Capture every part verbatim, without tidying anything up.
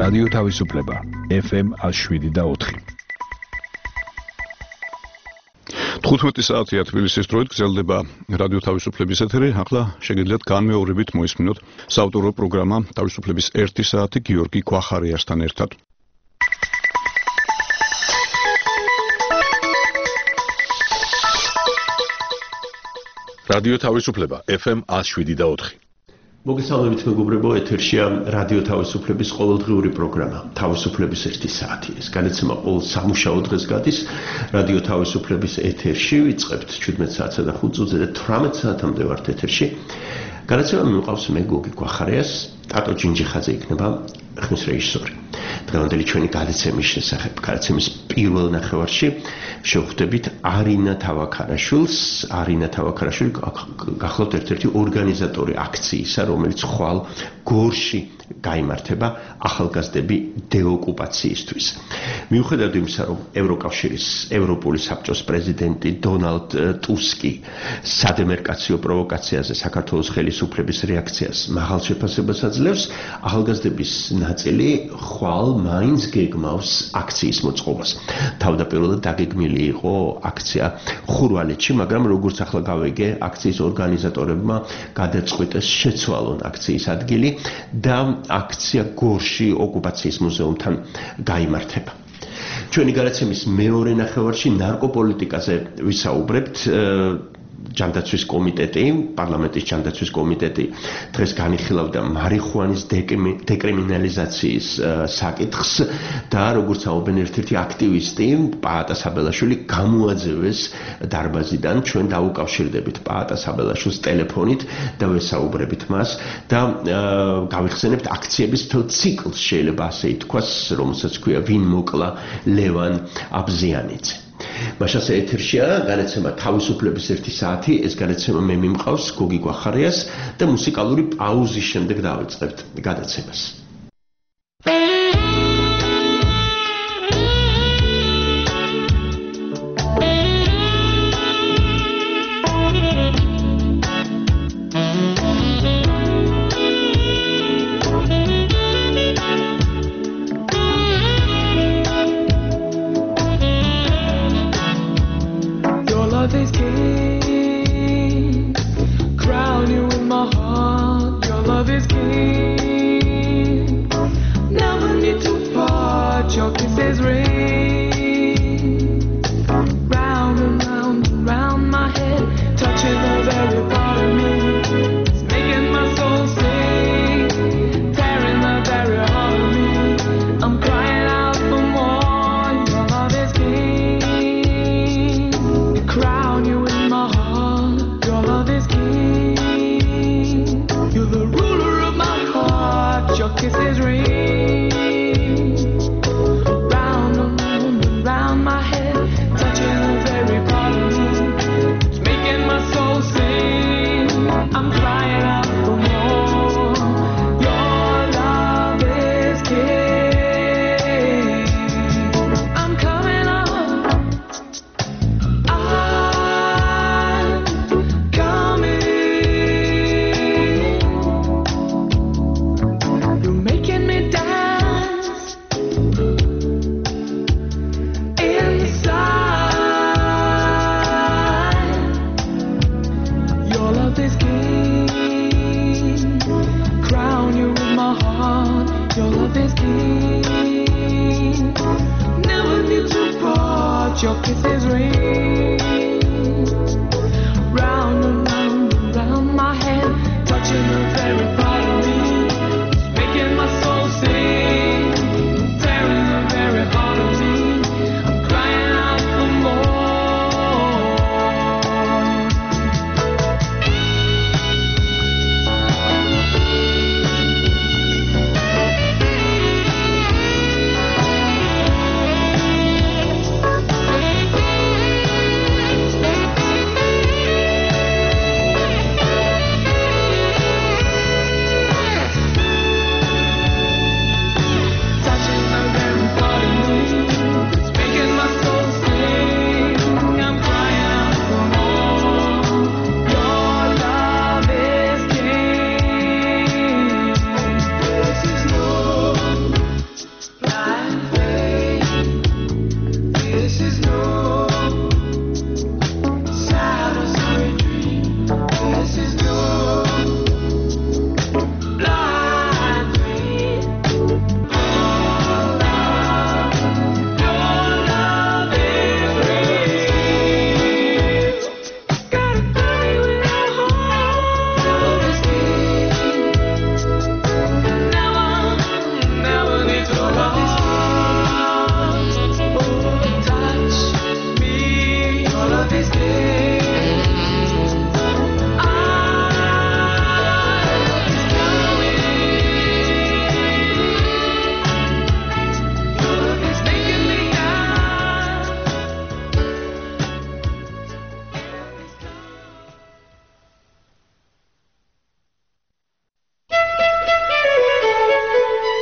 რადიო თავისუფლება ეფ ემ one oh seven და four. თხუთმეტი საათია თბილისის დროით გრძელდება რადიო თავისუფლების ეთერი. ახლა შეგიძლიათ განმეორებით მოისმინოთ საავტორო პროგრამა თავისუფლების ერთი საათი გიორგი ქვახარიასთან ერთად. რადიო თავისუფლება ეფ ემ one oh seven და four. მოგესალმებით მეგობრებო, ეთერშია რადიო თავისუფლების ყოველდღიური პროგრამა თავისუფლების ერთი საათი. ეს განაცემა ყოველ სამუშაო დღეს გადის რადიო თავისუფლების ეთერში. ვიწყებთ seventeen საათსა და five წუთზე და eighteen საათამდე ვართ ეთერში. განაცემა მიმყავს მე გოგი ქვახარიას, ტატო ჯინჯიხაძე იქნება ხმის რეჟისორი. დღევანდელი ჩვენი გადაცემის შესახებ გადაცემის პირველ ნახევარში შევხვდებით არინა თავაქარაშვილს. არინა თავაქარაშვილი გახლავთ ერთ-ერთი ორგანიზატორი აქციისა, რომელიც ხვალ გორში გაიმართება ახალგაზრდები დეოკუპაციისთვის. მიუხედავად იმისა, რომ ევროკავშირის ევროპული საბჭოს პრეზიდენტი დონალდ ტუსკი სადემარკაციო პროვოკაციაზე საქართველოს ხელისუფლების რეაქციას მაღალ შეფასებას აძლევს, ახალგაზრდების ნაწილი ხვალ მაინც გეგმავს აქციის მოწყობას. თავდაპირველად დაგეგმილი იყო აქცია ხურვალეთში, მაგრამ როგორც ახლა გავიგე, აქციის ორგანიზატორებმა გადაწყვიტეს შეცვალონ აქციის ადგილი და აქცია გორში ოკუპაციის მუზეუმთან გაიმართება. ჩვენი გადაცემის მეორე ნახევარში ნარკოპოლიტიკაზე ვისაუბრებთ. ჯანდაცვის კომიტეტი, პარლამენტის ჯანდაცვის კომიტეტი დღეს განიხილავდა მარიხუანის დეკრიმინალიზაციის საკითხს და როგორც აუბენ ერთ-ერთი აქტივისტი, პაატა საბელაშვილი გამოაძევეს დარბაზიდან. ჩვენ დაუკავშირდებით პაატა საბელაშვილს ტელეფონით და ვესაუბრებით მას და გავიხსენებთ აქციების მთელ ციკლს, შეიძლება ასე ითქვას, რომელსაც ქვია ვინ მოკლა ლევან აბზიანიძე. მაშასე ეთერშია გადაცემა თავისუფლების ერთი საათი. ეს გადაცემა მე მიმყავს გოგი ქვახარიას და მუსიკალური პაუზის შემდეგ დავიწყებთ გადაცემას.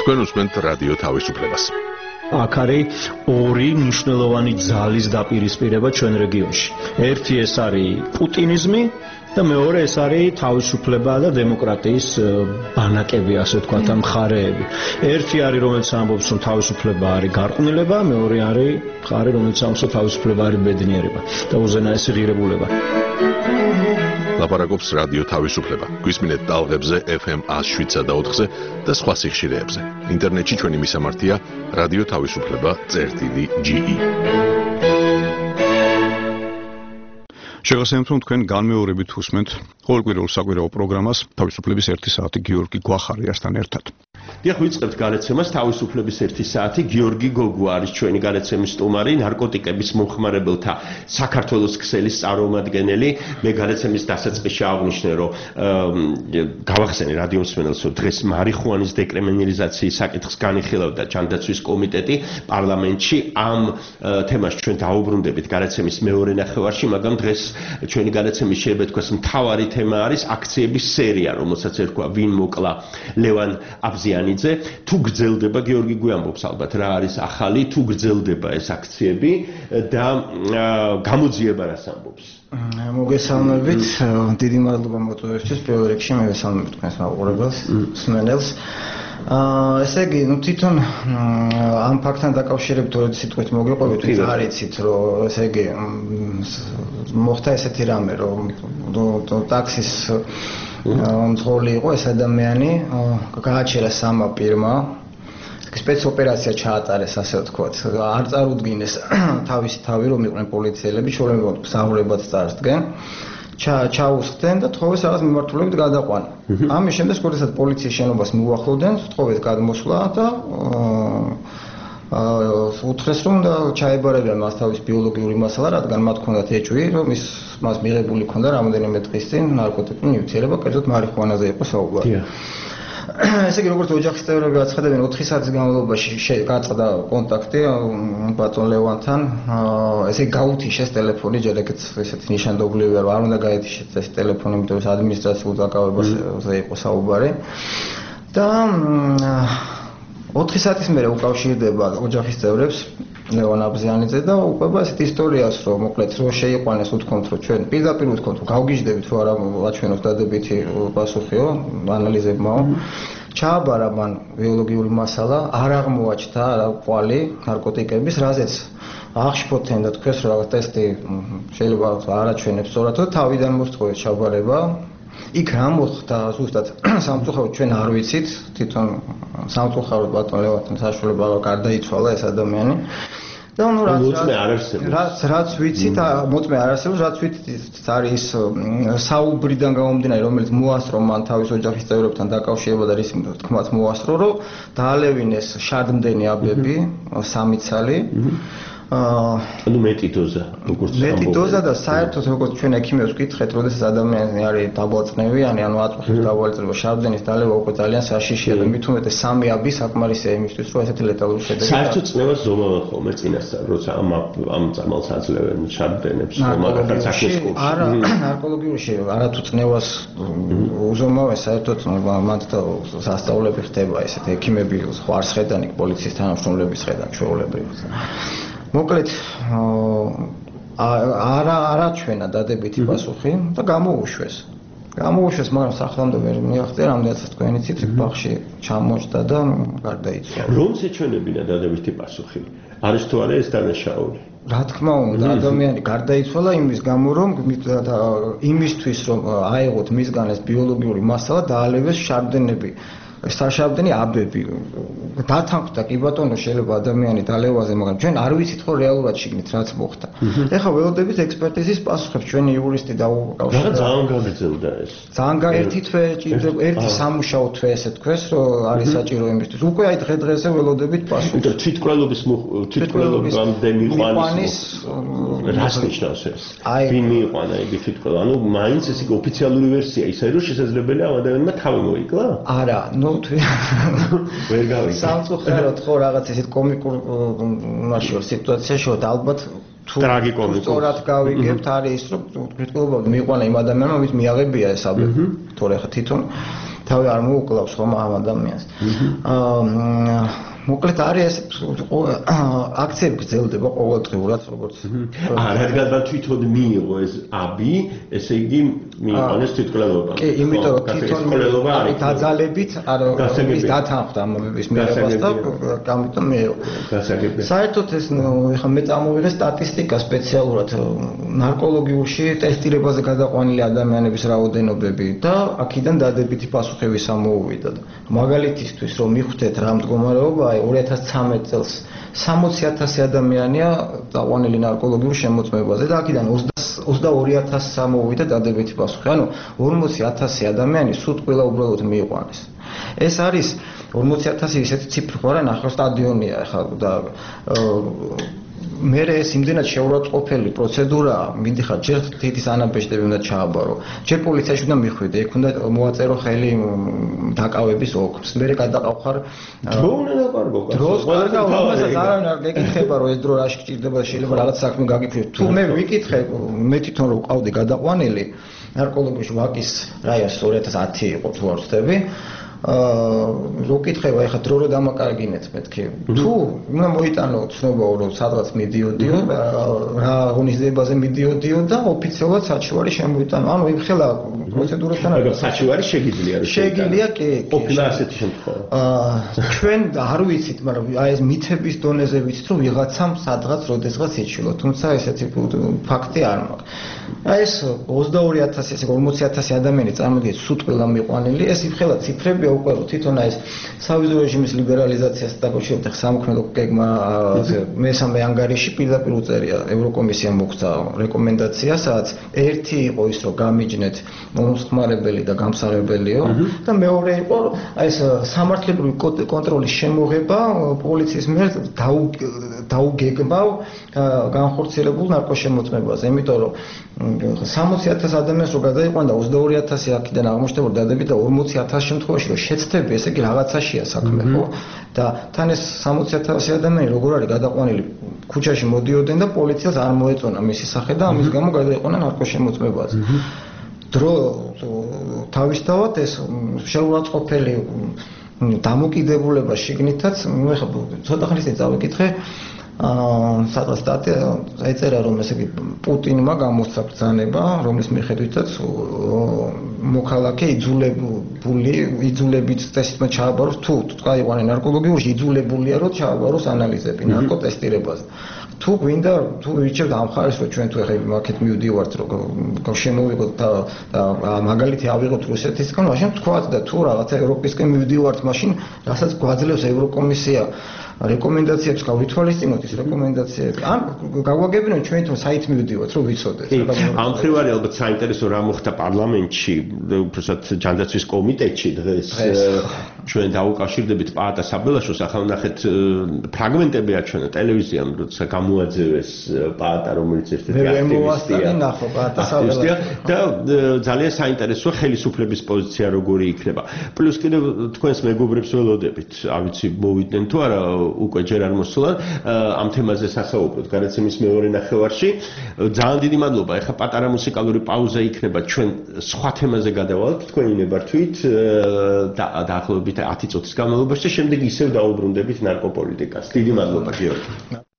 თქვენ უსმენთ რადიო თავისუფლებას. აქ არის ორი მნიშვნელოვანი ძალის დაპირისპირება ჩვენ რეგიონში. ერთი ეს არის პუტინიზმი და მეორე ეს არის თავისუფლება და დემოკრატიის ბანაკები, ასე ვთქვათ, ამ მხარეები. ერთი არის, რომელიც ამბობს, რომ თავისუფლება არის გარყვნილება, მეორე არის მხარე, რომელიც ამბობს, რომ თავისუფლება არის ბედნიერება და უზენაესი ღირებულება. ლაპარაკობს რადიო თავისუფლება. გვისმინეთ ტალღებზე ეფ ემ one oh seven და ოთხზე და სხვა სიხშირეებზე. ინტერნეტში ჩვენი მისამართია რადიო თავისუფლება წერტილი ჯი ი. შეგახსენებთ, რომ თქვენ განმეორებით უსმენთ ყოველკვირეულ საკვირაო პროგრამას თავისუფლების ერთი საათი გიორგი გვახარიასთან ერთად. დიახ, ვიწყებთ გადაცემას თავისუფლების ერთი საათი. გიორგი გოგუ არის ჩვენი გადაცემის სტუმარი, ნარკოტიკების მომხმარებელთა საქართველოს ქსელის წარმომადგენელი. მე გადაცემის დასაწყისში აღვნიშნე, რომ გავახსენე რადიო მსმენელს, რომ დღეს მარიხუანის დეკრიმინალიზაციის საკითხს განიხილავდა ჯანდაცვის კომიტეტი პარლამენტში. ამ თემას ჩვენ დაუბრუნდებით გადაცემის მეორე ნახევარში, მაგრამ დღეს ჩვენი გადაცემის შეიძლება თქვას მთავარი თემა არის აქციების სერია, რომელსაც ერქვა ვინ მოკლა ლევან აბზიანიძე. თუ გრძელდება, გიორგი გვიამბობს ალბათ რა არის ახალი, თუ გრძელდება ეს აქციები და გამოძიება რას ამბობს. მოგესალმებით, დიდი მადლობა მოწვევისთვის. პირველ რიგში მე ვესალმებ თქვენს მაყურებელს, მსმენელს. აა ესე იგი, ნუ თვითონ ამ ფაქტთან დაკავშირებით ორი სიტყვით მოგიყვებით, ვინც არ იცით, რომ ესე იგი მოხდა ესეთი რამე, რომ ტაქსის მძღოლი იყო ეს ადამიანი, გააჩერა სამმა პირმა. სპეცოპერაცია ჩაატარეს, ასე ვთქვათ. არ წარუდგინეს თავისი თავი, რომ იყვნენ პოლიციელები, შორებად მსაღლებად წარსდგენ. ჩაუსხდნენ და თხოვეს რაღაც მიმართულებით გადაყვანა. ამის შემდეგ, როდესაც პოლიციის შენობას მიუახლოვდნენ, თხოვეს გადმოსვლა და უთხრეს, რომ და ჩაებარებიან მას თავის ბიოლოგიური მასალა, რადგან მათ ჰქონდათ ეჭვი, რომ ის მას მიღებული ჰქონდა რამოდენიმე დღის წინ ნარკოტიკული ნივთიერება, კერძოდ მარიხუანაზე იყო საუბარი. ესე იგი, როგორც ოჯახის წევრები აცხადებენ, ოთხი საათის განმავლობაში გაწყდა კონტაქტი ბატონ ლევანთან. ესე იგი, გაუთიშეს ტელეფონი, ჯერეკეთ ესეთი ნიშანდობლივია, რომ არ უნდა გაეთიშეს ეს ტელეფონი, იმიტომ რომ ადმინისტრაციულ დაკავებაზე იყო საუბარი. და ოთხი საათის მერე უკავშირდება ოჯახის წევრებს ლევან აბზიანიძე და უყვება ესეთ ისტორიას, რომ მოკლედ რო შეიყვანეს, უთქვამთ, რომ ჩვენ პირდაპირ უთქვამთ, რომ გავგიჟდებით, რომ არა აჩვენოს დადებითი პასუხიო ანალიზებმაო. ჩააბარა მან ბიოლოგიური მასალა, არ აღმოაჩნდა რა ყვალი ნარკოტიკების, რაზეც აღშფოთენ და თქვეს, რომ რაღაც ტესტი შეიძლება არ აჩვენებს სწორად, და თავიდან მოსთხოვეს ჩაბარება. იქ რა მოხდა ზუსტად სამწუხაროდ ჩვენ არ ვიცით, თვითონ სამწუხაროდ ბატონ ლევანთან საშუალება გარდაიცვალა ეს ადამიანი. და ნუ რაც რაც რაც ვიცით, მოწმე არ არსებობს, რაც ვიცით არის საუბრიდან გამომდინარე, რომელიც მოასწრო მან თავის ოჯახის წევრებთან დაკავშირება და რის თქმაც მოასწრო, რომ დაალევინეს შადმდენი აბები, სამი ცალი. ანუ მეტი დოზა, როგორც მეტი დოზა და საერთოდ როგორც ჩვენ ექიმებს ვკითხეთ, როდესაც ადამიანი არის დაბალწნევიანი, ანუ აწმყის დაბალწნევა, შარდენის დალევა უკვე ძალიან საშიშია და მით უმეტეს სამი აბი საკმარისია იმისთვის, რომ ესეთი ლეტალური შედეგი. საერთოდ წნევას ზომავენ ხოლმე წინასწარ, როცა ამ ამ წამალს აძლევენ შარდენებს, მაგრამ საქმეს კურსში. არა, ნარკოლოგიაში არათუ წნევას უზომავენ, საერთოდ მათ და სასწავლები ხდება ესეთი ექიმები, სხვა არცხედანი, პოლიციის თანამშრომლების ხედან ჩვეულებრივ. მოკლედ არა არაჩვენა დადებითი პასუხი და გამოუშვეს. გამოუშვეს, მაგრამ სახლამდე ვერ მიაღწია, რამდენიც თქვენ იცით, ბაღში ჩამოჭდა და გარდაიცვალა. რომც ეჩვენებინა დადებითი პასუხი? არის თუ არა ეს დანაშაული? რა თქმა უნდა, ადამიანი გარდაიცვალა იმის გამო, რომ იმისთვის, რომ აეღოთ მისგან ეს ბიოლოგიური მასალა, დაალევეს შარდენები. საშარდენი აბები დათანხმდა კი ბატონო შეიძლება ადამიანი დალევაზე, მაგრამ ჩვენ არ ვიცით ხო რეალურად შიგნით რაც მოხდა. ეხლა ველოდებით ექსპერტიზის პასუხებს ჩვენი იურისტი დაუკავშირდა. რა ძალიან გაგრძელდა ეს. ძალიან ერთი თვე ჭირდება, ერთი სამუშაო თვე ესე თქვეს, რომ არის საჭირო იმისთვის. უკვე აი დღე-დღეზე ველოდებით პასუხს. თვითკვლელობის თვითკვლელობამდე მიყვანის რას ნიშნავს ეს? ვინ მიიყვანა იგი თვითკვლელა? ანუ მაინც ეს იგი ოფიციალური ვერსია ისე რომ შესაძლებელია ამ ადამიანმა თავი მოიკლა? არა, ნუ ვერ გავიგე. სამწუხაროდ ხო რაღაც ესეთ კომიკურ მასშტაბ სიტუაციაში ვართ, ალბათ თუ ტრაგიკომიკურ. სწორად გავიგებთ არის ის, რომ თვითკვლელობამდე მიიყვანა იმ ადამიანმა, ვინც მიაღებია ეს აბები. თორე ხა თვითონ თავი არ მოუკლავს ხომ ამ ადამიანს. აა მოკლედ არის აქციები გრძელდება ყოველდღიურად როგორც აა რადგან თვითონ მიიღო ეს აბი, ესე იგი მიიღონეს თვითმკვლელობა. კი, იმიტომ რომ თვითონ მკვლელობა არის დაძალებით არ ის დათანხმდა ამ მის მიღებას და ამიტომ მიიღო. გასაგებია. საერთოდ ეს ეხლა მე წამოვიღე სტატისტიკა სპეციალურად ნარკოლოგიურში ტესტირებაზე გადაყვანილი ადამიანების რაოდენობები და აქედან დადებითი პასუხები სამოუვიდა. მაგალითისთვის რომ მიხვდეთ რა მდგომარეობა ორი ათას ცხრამეტ წელს სამოცი ათასი ადამიანია დაყვანილი ნარკოლოგიურ შემოწმებაზე და აქედან ოცდაორი ათასი სამოვიდა დადებითი პასუხი. ანუ ორმოცი ათასი ადამიანი სულ ყველა უბრალოდ მიიყვანეს. ეს არის ორმოცი ათასი ისეთი ციფრი ხო არა ნახო სტადიონია ახლა და მე ეს იმდენად შეურაცხყოფელი პროცედურაა, მიდიხარ ჯერ თითის ანაბეჭდები უნდა ჩააბარო. ჯერ პოლიციაში უნდა მიხვიდე, იქ უნდა მოაწერო ხელი დაკავების ოქროს. მე გადაყავხარ დრო უნდა დაკარგო. დროს კარგა, რომელსაც არავინ არ გეკითხება, რომ ეს დრო რაში გჭირდება და შეიძლება რაღაც საქმე გაგიფრთხილოთ. თუ მე ვიკითხე, მე თვითონ რომ ვყავდი გადაყვანილი ნარკოლოგიაში ვაკის რაიონს ორი ათას ათი იყო თუ არ ვცდები. აა რო კითხება ეხლა დრო რო დამაკარგინეთ მეთქი თუ უნდა მოიტანო ცნობაო რომ სადღაც მიდიოდიო რა ღონისძიებაზე მიდიოდიო და ოფიციალურად საჩივარი შემოიტანო ანუ იმ ხელა პროცედურასთან არა საჩივარი შეგიძლია რომ შეგიძლია კი ყოფილა ასეთი შემთხვევა აა ჩვენ არ ვიცით მაგრამ აი ეს მითების დონეზე ვიცით რომ ვიღაცამ სადღაც როდესღაც იცილო თუმცა ესეთი ფაქტი არ მაქვს აი ეს ოცდაორი ათასი ესე ორმოცი ათასი ადამიანი წარმოგიდგენთ სულ ყველა მიყვანილი ეს იმ ხელა ციფრები უკვე თვითონ ეს სავიზო რეჟიმის ლიბერალიზაციას დაკავშირებით სამოქმედო გეგმა მესამე ანგარიში პირდაპირ უწერია ევროკომისიამ მოხდა რეკომენდაცია სადაც ერთი იყო ის რომ გამიჯნეთ მომხმარებელი და გამსაღებელიო და მეორე იყო ეს სამართლებრივი კონტროლის შემოღება პოლიციის მიერ დაუგეგმავ განხორციელებულ ნარკოშემოწმებაზე იმიტომ რომ სამოცი ათასი ადამიანს რო გადაიყვანდა ოცდაორი ათასი აქედან აღმოჩნდება დადებით და ორმოცი ათასი შემთხვევაში რომ შეცდები, ესე იგი რაღაცაშია საქმე, ხო? და თან ეს სამოცი ათასი ადამიანი როგორ არის გადაყვანილი ქუჩაში მოდიოდნენ და პოლიციას არ მოეწონა მისი სახე და ამის გამო გადაიყვანა ნარკოშემოწმებაზე. დრო თავისთავად ეს შეურაცხყოფელი დამოკიდებულება შიგნითაც, მე ხა ცოტა ხნის წინ წავიკითხე აა სადღაც სტატია ეწერა რომ ესე იგი პუტინმა გამოსცა ბრძანება რომლის მიხედვითაც მოქალაქე იძულებული იძულებით წესით ჩააბაროს თუ წაიყვანენ ნარკოლოგიურში იძულებულია რომ ჩააბაროს ანალიზები ნარკოტესტირებაზე თუ გვინდა თუ ვიჩევთ ამ ხარეს რომ ჩვენ თუ ეხლა მაკეთ მივდივართ რომ შემოვიღოთ და მაგალითი ავიღოთ რუსეთისგან მაშინ თქვათ და თუ რაღაცა ევროპისკენ მივდივართ მაშინ რასაც გვაძლევს ევროკომისია რეკომენდაციებს გავითვალისწინოთ ის რეკომენდაციები. ან გავაგებინოთ ჩვენ თვითონ საით მივდივართ რომ ვიცოდეთ. ამ მხრივ არის ალბათ საინტერესო რა მოხდა პარლამენტში, უბრალოდ ჯანდაცვის კომიტეტში დღეს ჩვენ დაუკავშირდებით პაატა საბელაშოს, ახლა ნახეთ ფრაგმენტები აჩვენა ტელევიზიამ, როცა გამოაძევეს პაატა, რომელიც ერთ-ერთი აქტივისტია. ნახო პაატა საბელაშო. და ძალიან საინტერესოა ხელისუფლების პოზიცია როგორი იქნება. პლუს კიდევ თქვენს მეგობრებს ველოდებით, არ ვიცი მოვიდნენ თუ არა უკვე ჯერ არ მოსულა ამ თემაზე სასაუბროთ განაცემის მეორე ნახევარში ძალიან დიდი მადლობა ეხა პატარა მუსიკალური პაუზა იქნება ჩვენ სხვა თემაზე გადავალთ თქვენი ნებართვით დაახლოებით ათი წუთის განმავლობაში და შემდეგ ისევ დაუბრუნდებით ნარკოპოლიტიკას დიდი მადლობა გიორგი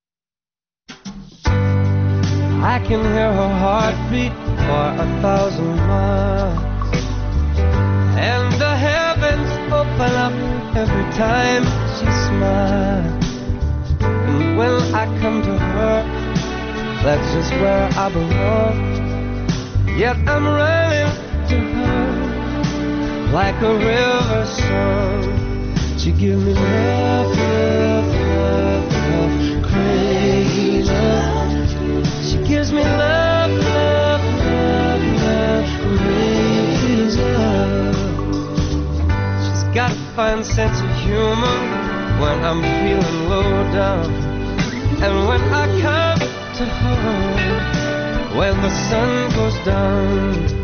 I can hear her heartbeat for a thousand miles and the heavens open up every time she smiles and when I come to her that's just where I belong yet I'm running to her like a river song she give me love love love love crazy love she gives me love love love love crazy love got a fine sense of humor when I'm feeling low down and when I come to her when the sun goes down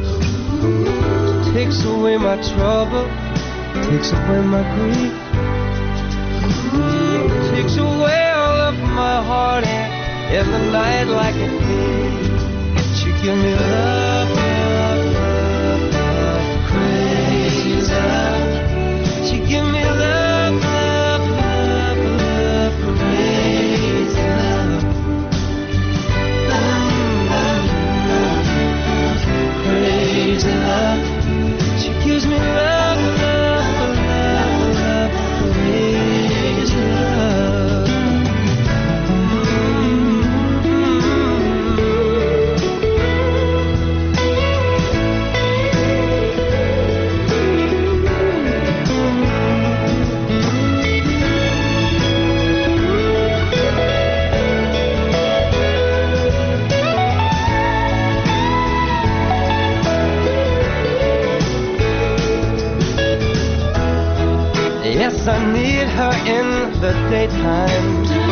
takes away my trouble takes away my grief takes away all of my heartache in the night like a thief she give me love love love love crazy love Yes, I need her in the daytime.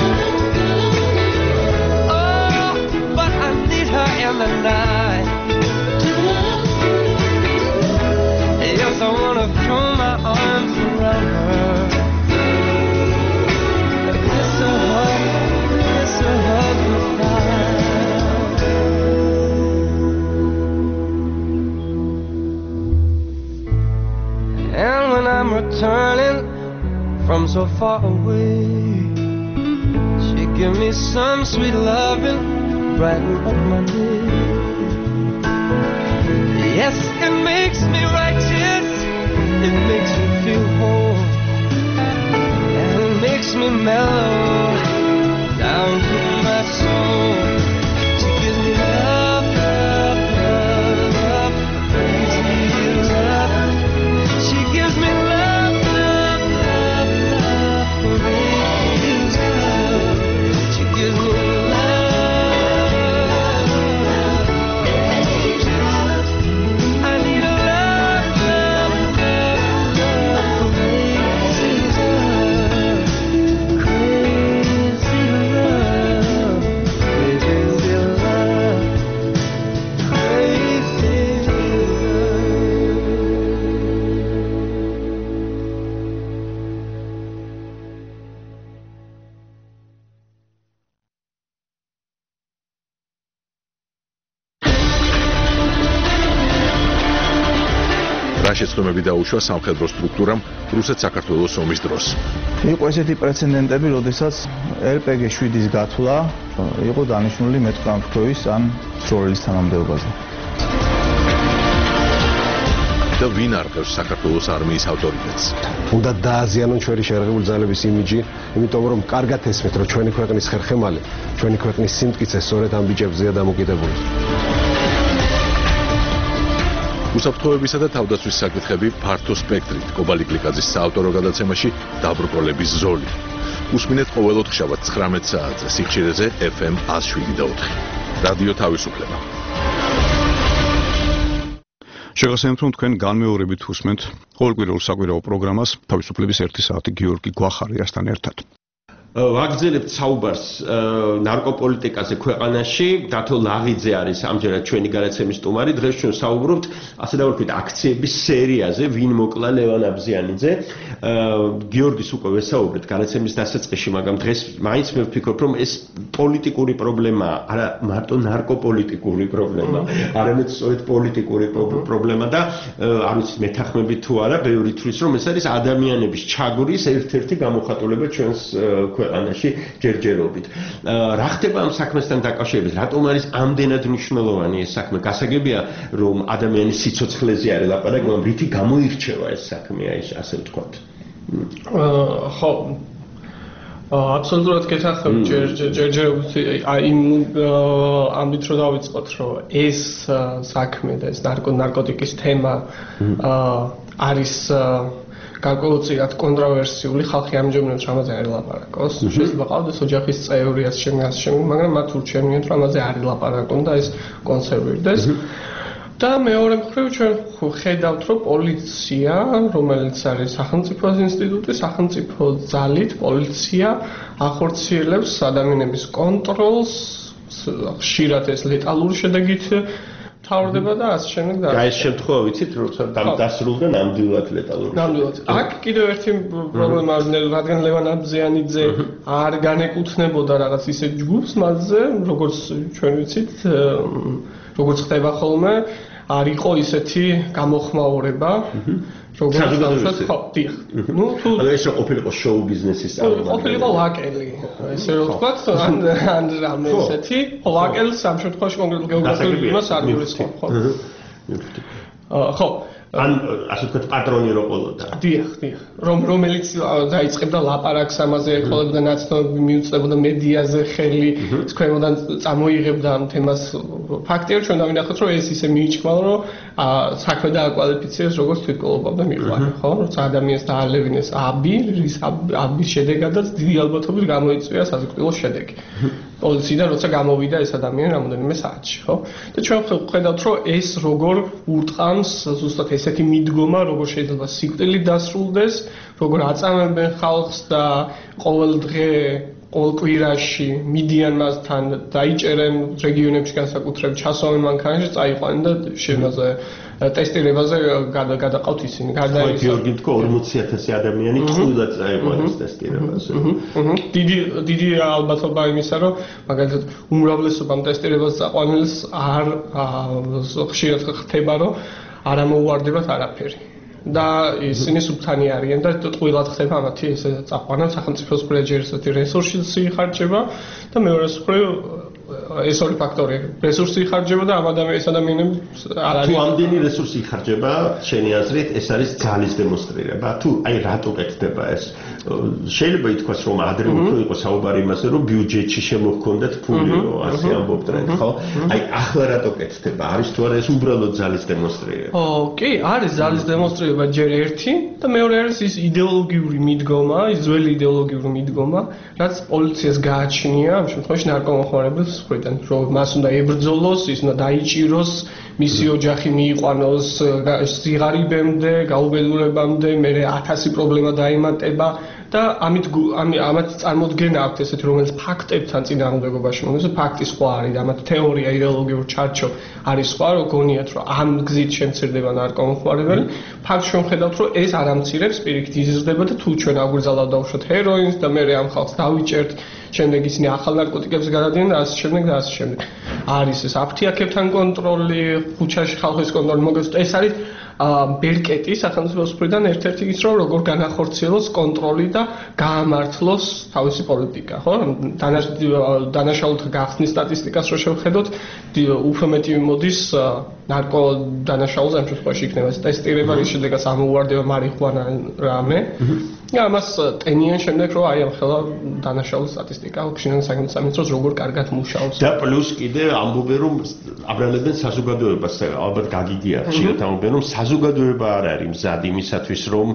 Oh, but I need her in the night. Yes, I wanna throw my arms around her. Kiss her hug, kiss her hug goodnight. And when I'm returning from so far away, she give me some sweet loving, brighten up my day. Yes, it makes me righteous, it makes me feel whole, and it makes me mellow down to my soul. She gives me love, love, love, love, crazy love. She gives me love, love, love, love, crazy love. She gives me შეცდომები დაუშვა სამხედრო სტრუქტურამ რუსეთ-საქართველოს ომის დროს. იყო ესეთი პრეცედენტები, როდესაც ელ პე გი შვიდის გათვლა იყო დანიშნული მეტყამფრთოვის ან სროლის თანამდებობაზე. და ვინ არყევს საქართველოს არმიის ავტორიტეტს? უნდა დააზიანონ ჩვენი შერეღებული ძალების იმიჯი, იმიტომ რომ კარგად ესმით, რომ ჩვენი ქვეყნის ხერხემალი, ჩვენი ქვეყნის სიმტკიცე სწორედ ამ ბიჭებზეა დამოკიდებული. უსაფრთხოებისა და თავდაცვის საკითხები ფართო სპექტრით კობალი გლიკაძის საავტორო გადაცემაში დაბრკოლების ზოლი. უსმინეთ ყოველ ოთხშაბათს ცხრამეტ საათზე სიხშირეზე ეფ ემ ათას შვიდი და ოთხი. რადიო თავისუფლება. შეგახსენებთ, რომ თქვენ განმეორებით უსმენთ ყოველკვირეულ საკვირაო პროგრამას თავისუფლების ერთი საათი გიორგი გვახარიასთან ერთად. ვაგრძელებთ საუბარს ნარკოპოლიტიკაზე ქვეყანაში. დათო ლაღიძე არის ამჯერად ჩვენი გადაცემის სტუმარი. დღეს ჩვენ საუბრობთ ასე დავარქვით აქციების სერიაზე, ვინ მოკლა ლევან აბზიანიძე. გიორგის უკვე ვესაუბრეთ გადაცემის დასაწყისში, მაგრამ დღეს მაინც მე ვფიქრობ, რომ ეს პოლიტიკური პრობლემაა, არა მარტო ნარკოპოლიტიკური პრობლემა, არამედ სწორედ პოლიტიკური პრობლემა და არ ვიცი მეთანხმებით თუ არა, ბევრი თვლის რომ ეს არის ადამიანების ჩაგვრის ერთ-ერთი გამოხატულება ჩვენს ქვეყანაში ჯერჯერობით. რა ხდება ამ საქმესთან დაკავშირებით? რატომ არის ამდენად მნიშვნელოვანი ეს საქმე? გასაგებია, რომ ადამიანის სიცოცხლეზე არის ლაპარაკი, მაგრამ რითი გამოირჩევა ეს საქმე, აი ასე ვთქვათ. ხო, აბსოლუტურად გეთანხმებით, ჯერჯერობით იმ ამით რომ დავიწყოთ, რომ ეს საქმე და ეს ნარკოტიკის თემა არის გარკვეულწილად კონტროვერსიული, ხალხი ამჯობინებს, რომ ამაზე არ ილაპარაკოს. შეიძლება ყავდეს ოჯახის წევრი, ასე შემდეგ, ასე შემდეგ, მაგრამ მათ ურჩევნიათ, რომ ამაზე არ ილაპარაკონ და ეს კონსერვირდეს. და მეორე მხრივ ჩვენ ხედავთ, რომ პოლიცია, რომელიც არის სახელმწიფოს ინსტიტუტი, სახელმწიფო ძალით პოლიცია ახორციელებს ადამიანების კონტროლს, ხშირად ეს ლეტალური შედეგით თავდება და ასე შემდეგ და აი ეს შემთხვევა ვიცით, როცა დასრულდა ნამდვილად ლეტალური. ნამდვილად. აქ კიდევ ერთი პრობლემა არის, რადგან ლევან აბზიანიძე არ განეკუთვნებოდა რაღაც ისეთ ჯგუფს მასზე, როგორც ჩვენ ვიცით, როგორც ხდება ხოლმე, არ იყო ისეთი გამოხმაურება, როგორც დავუშვათ, ხო, დიახ. ნუ თუ ეს ყოფილიყო შოუ ბიზნესის წარმომადგენელი. ყოფილიყო ლაკელი, ესე რომ ვთქვათ, ან ან რამე ესეთი, ლაკელს ამ შემთხვევაში კონკრეტულ გეოგრაფიულ იმას არ გულისხმობ, ხო? ხო, ან ასე ვთქვათ, პატრონი რო ყოლოდა. დიახ, დიახ. რომ რომელიც დაიწყებდა ლაპარაკს ამაზე, ეხოლებდა ნაცნობები, მიუწევდა მედიაზე ხელი, თქვენოდან წამოიღებდა ამ თემას. ფაქტია, ჩვენ დავინახოთ, რომ ეს ისე მიიჩქმალა, რომ საქმე დააკვალიფიცირეს როგორც თვითმკვლელობა მიყვანა, ხო? როცა ადამიანს დაალევინეს აბი, რის აბის შედეგადაც დიდი ალბათობით გამოიწვია საზღვაო შედეგი. პოლიციიდან როცა გამოვიდა ეს ადამიანი რამოდენიმე საათში, ხო? და ჩვენ ხედავთ, რომ ეს როგორ ურტყამს ზუსტად ესეთი მიდგომა, როგორ შეიძლება სიკვდილით დასრულდეს, როგორ აწამებენ ხალხს და ყოველ დღე ყოველ კვირაში მიდიან მასთან დაიჭერენ რეგიონებში განსაკუთრებით ჩასვამენ მანქანაში წაიყვანენ და შემაზე ტესტირებაზე გადაყავთ ისინი. გარდა იმისა, გიორგი თქო ორმოცი ათასი ადამიანი თულად წაიყვანეს ტესტირებაზე. დიდი დიდი ალბათობა იმისა, რომ მაგალითად უმრავლესობამ ტესტირებას წაყვანილს არ ხშირად ხდება, რომ არ ამოუვარდებათ არაფერი. და ისინი სუბთანი არიან და ტყუილად ხდება ამათი ესე წაყვანა სახელმწიფოს მხრიდან ესეთი რესურსი იხარჯება და მეორე მხრივ ეს ორი ფაქტორი რესურსი იხარჯება და ამ ადამიანის ადამიანებს არ არის თუ ამდენი რესურსი იხარჯება შენი აზრით ეს არის ძალის დემონსტრირება თუ აი რატო კეთდება ეს შეიძლება ითქვას რომ ადრე უფრო იყო საუბარი იმაზე რომ ბიუჯეტში შემოჰქონდათ ფული რომ ასე ამბობდნენ ხო აი ახლა რატო კეთდება არის თუ არა ეს უბრალოდ ძალის დემონსტრირება ო კი არის ძალის დემონსტრირება ჯერ ერთი და მეორე არის ის იდეოლოგიური მიდგომა ის ძველი იდეოლოგიური მიდგომა რაც პოლიციას გააჩნია ამ შემთხვევაში ნარკომახმარებელს მხრიდან რომ მას უნდა ებრძოლოს ის უნდა დაიჭიროს მისი ოჯახი მიიყვანოს სიღარიბემდე გაუბედურებამდე მე ათასი პრობლემა დაიმატება და ამით ამათ წარმოდგენა აქვს ესეთი რომელიც ფაქტებთან წინააღმდეგობაში მომდის ფაქტი სხვა არის და ამათ თეორია იდეოლოგიურ ჩარჩო არის სხვა რომ გონიათ რომ ამ გზით შემცირდება ნარკომახმარებელი ფაქტს შევხედავთ რომ ეს არ ამცირებს პირიქით იზრდება და თუ ჩვენ აგვიძალავთ დავუშვათ ჰეროინს და მე ამ ხალხს დავიჭერთ შემდეგ ისინი ახალ ნარკოტიკებს გადადიან და ასე შემდეგ და ასე შემდეგ არის ეს აფთიაქებთან კონტროლი ქუჩაში ხალხის კონტროლი მოგესწრებით ეს არის ბერკეტი სახელმწიფოს მხრიდან ერთ-ერთი ის რომ როგორ განახორციელოს კონტროლი და გაამართლოს თავისი პოლიტიკა ხო დანაშაულთა გახსნის სტატისტიკას რო შევხედოთ უფრო მეტი მოდის ნარკო დანაშაულს ამ შემთხვევაში იქნება ტესტირება რის შემდეგაც ამოუვარდება მარიხუანა რამე და ამას ტენიან შემდეგ რომ აი ამ ხელა დანაშაულის სტატისტიკა ხშირად სამინისტროს როგორ კარგად მუშაობს და პლუს კიდე ამბობენ რომ აბრალებენ საზოგადოებას ალბათ გაგიგია ხშირად ამბობენ რომ საზოგადოება არ არის მზად იმისათვის რომ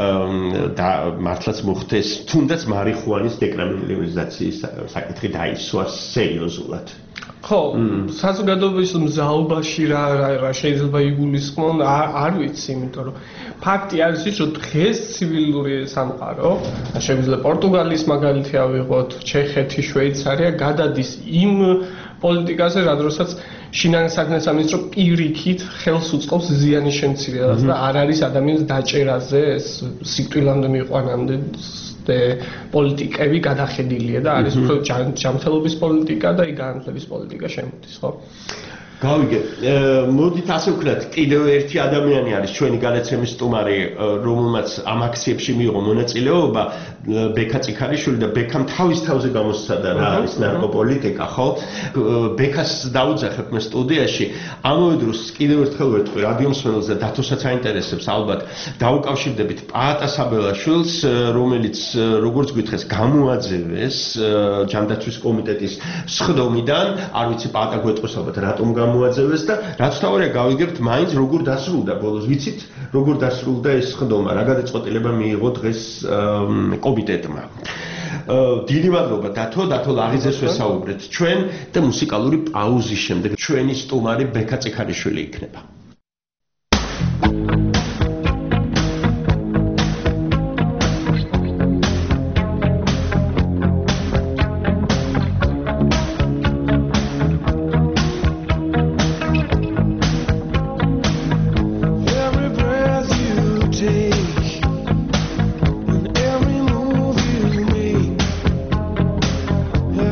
მართლაც მოხდეს თუნდაც მარიხუანის დეკრიმინალიზაციის საკითხი დაისვას სერიოზულად ხო საზოგადოების მზაობაში რა რა შეიძლება იგულისხმონ არ ვიცი იმიტომ რომ ფაქტი არის ის რომ დღეს ცივილური სამყარო შეგვიძლია პორტუგალიის მაგალითი ავიღოთ ჩეხეთი შვეიცარია გადადის იმ პოლიტიკაზე რა დროსაც შინაგან საქმეთა სამინისტრო პირიქით ხელს უწყობს ზიანის შემცირებას და არ არის ადამიანის დაჭერაზე ეს სიკვდილამდე მიიყვანამდე პოლიტიკები გადახედილია და არის უფრო ჯანმრთელობის პოლიტიკა და განათლების პოლიტიკა შემოდის ხო გავიგე მოდით ასე ვქნათ კიდევ ერთი ადამიანი არის ჩვენი განაცემის სტუმარი რომელმაც ამ აქციებში მიიღო მონაწილეობა ბექა წიქარიშვილი და ბექამ თავის თავზე გამოსცადა რა არის ნარკოპოლიტიკა ხო ბექას დაუძახებ მე სტუდიაში ამავე დროს კიდევ ერთხელ ვეთქვი რადიო მსმენელს და დათოსაც აინტერესებს ალბათ დაუკავშირდებით პაატა საბელაშვილს რომელიც როგორც გითხეს გამოაძევეს ჯანდაცვის კომიტეტის სხდომიდან არ ვიცი პაატა გვეტყვის ალბათ რატომ მოაძევეს და რაც თავია გავიგებთ მაინც როგორ დასრულდა ბოლოს ვიცით როგორ დასრულდა ეს ხდომა რა გადაწყვეტილება მიიღო დღეს კომიტეტმა დიდი მადლობა დათო დათო ლაღიძეს ვესაუბრეთ ჩვენ და მუსიკალური პაუზის შემდეგ ჩვენი სტუმარი ბექა წიქარიშვილი იქნება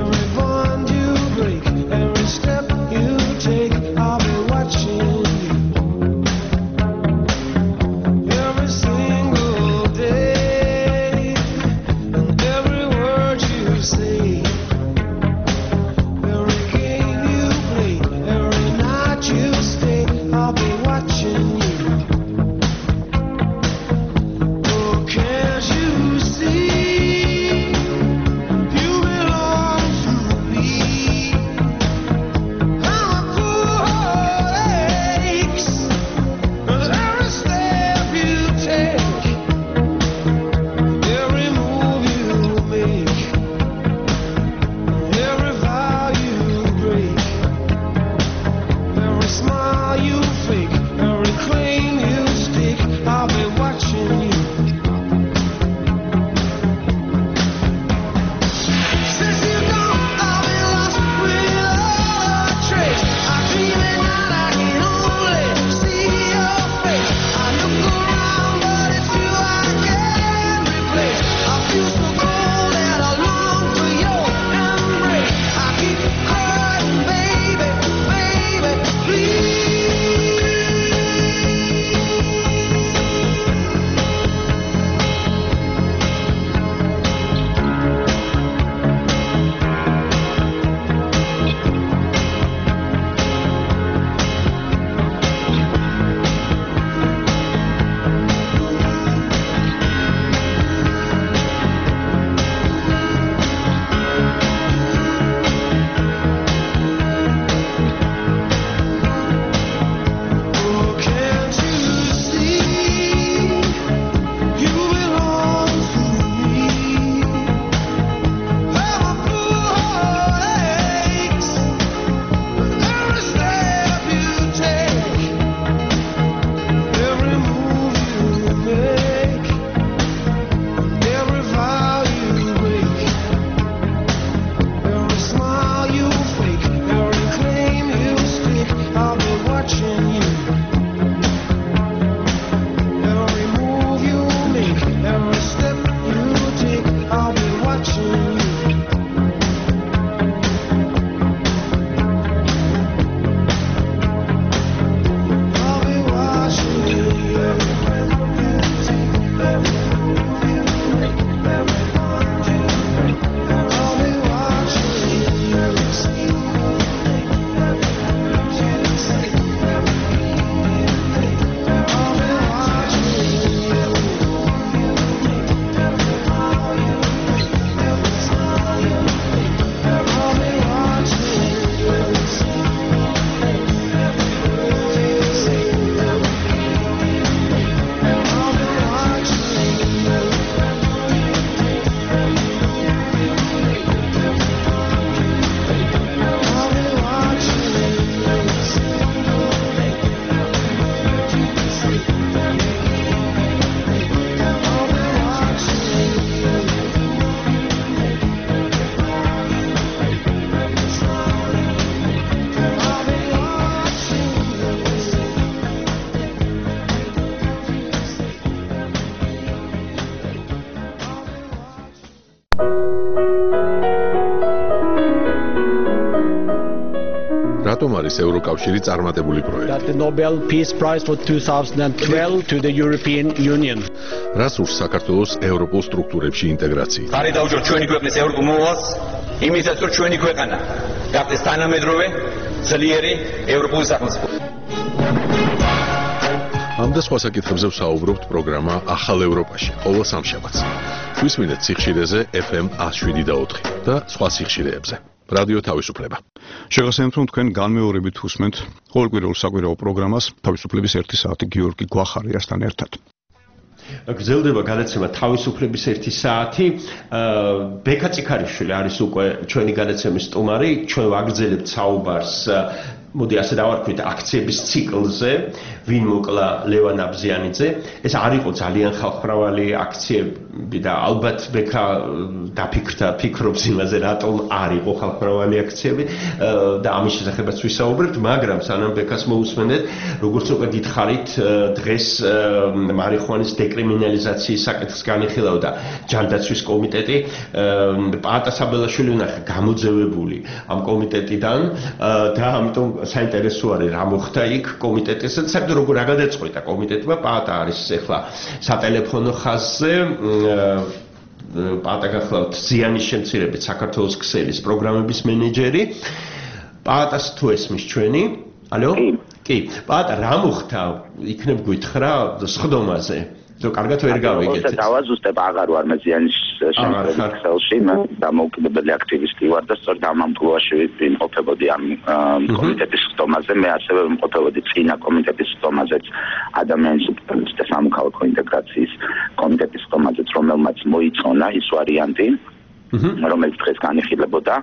Step you take, I'll be watching you. რატომ არის ევროკავშირი წარმატებული პროექტი? The Nobel Peace Prize for two thousand twelve to the European Union. რას ურს საქართველოს ევროპულ სტრუქტურებში ინტეგრაციით? ხარი დაუჭიროთ ჩვენი ქვეყნის ევროპულ მოვალს, იმისათვის რომ ჩვენი ქვეყანა გახდეს თანამედროვე, ძლიერი ევროპული სახელმწიფო. ამ და სხვა საკითხებზე ვსაუბრობთ პროგრამა ახალ ევროპაში, ყოველ სამშაბათს. გვისმინეთ სიხშირეზე ეფ ემ one oh seven და four და სხვა სიხშირეებზე. რადიო თავისუფლება. შეგახსენებთ, რომ თქვენ განმეორებით უსმენთ ყოველკვირეულ საკვირაო პროგრამას თავისუფლების ერთი საათი გიორგი გვახარიასთან ერთად. გრძელდება განაცემა თავისუფლების ერთი საათი. ბექა წიქარიშვილი არის უკვე ჩვენი განაცემის სტუმარი. ჩვენ ვაგრძელებთ საუბარს მოდი ასე დავარქვით აქციების ციკლზე, ვინ მოკლა ლევან აბზიანიძე. ეს არ იყო ძალიან ხალხმრავალი აქციები და ალბათ ბექა დაფიქრდა, ფიქრობს იმაზე, რატომ არ იყო ხალხმრავალი აქციები და ამის შესახებაც ვისაუბრებთ, მაგრამ სანამ ბექას მოусმენთ, როგორც უკვე გითხარით, დღეს მარიხუანის დეკრიმინალიზაციის საკითხს განიხილავდა ჯანდაცვის კომიტეტი. პაატა საბელაშვილი უნახა გამოძევებული ამ კომიტეტიდან და ამიტომ საინტერესო არის რა მოხდა იქ კომიტეტისთან, საერთოდ როგორ რა გადაწყვეტა კომიტეტმა. პაატა არის ახლა სატელეფონო ხაზზე. პაატა გახლავთ ზიანის შემცირებით საქართველოს ქსელის პროგრამების მენეჯერი. პაატას თუ ესმის ჩვენი? ალო? კი. პაატა რა მოხდა? იქნებ გითხრა სხდომაზე. ზო კარგად ვერ გავიგეთ. ეს დავაზუსტებ, აღარ ვარ მე ზიანის შემცირებით ქსელში, მე დამოუკიდებელი აქტივისტი ვარ და სწორედ ამ ამბლუაში ვიმყოფებოდი ამ კომიტეტის სხდომაზე. მე ასევე ვიმყოფებოდი წინა კომიტეტის სხდომაზეც, ადამიანის უფლებების და სამოქალაქო ინტეგრაციის კომიტეტის სხდომაზეც, რომელმაც მოიწონა ის ვარიანტი, რომელიც დღეს განიხილებოდა.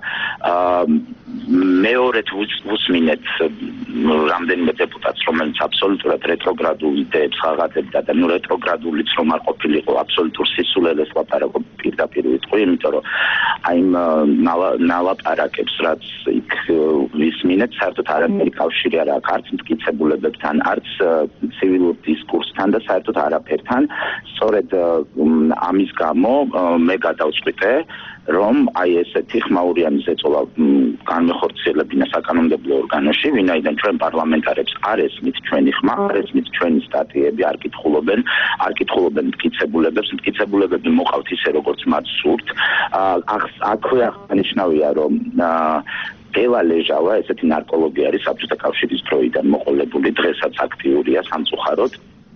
მეორედ ვუსმინეთ რამდენიმე დეპუტატს, რომელიც აბსოლუტურად რეტროგრადულ იდეებს ღაღადებდა და ნუ რეტროგრადულიც რომ არ ყოფილიყო, აბსოლუტურ სისულელეს ლაპარაკობ პირდაპირ ვიტყვი, იმიტომ რომ აი იმ ნალაპარაკებს, რაც იქ ვისმინეთ, საერთოდ არანაირი კავშირი არ აქვს არც მტკიცებულებებთან, არც ცივილურ დისკურსთან და საერთოდ არაფერთან. სწორედ ამის გამო მე გადავწყვიტე, რომ აი ესეთი ხმაურიანი ზეწოლა განმეხორციელებინა საკანონმდებლო ორგანოში, ვინაიდან ჩვენ პარლამენტარებს არ ესმით ჩვენი ხმა, არ ესმით ჩვენი სტატიები, არ კითხულობენ, არ კითხულობენ მტკიცებულებებს, მტკიცებულებები მოყავთ ისე, როგორც მათ სურთ. აქვე აღნიშნავია, რომ ელა ლეჟავა, ესეთი ნარკოლოგი არის საბჭოთა კავშირის დროიდან მოყოლებული, დღესაც აქტიურია სამწუხაროდ.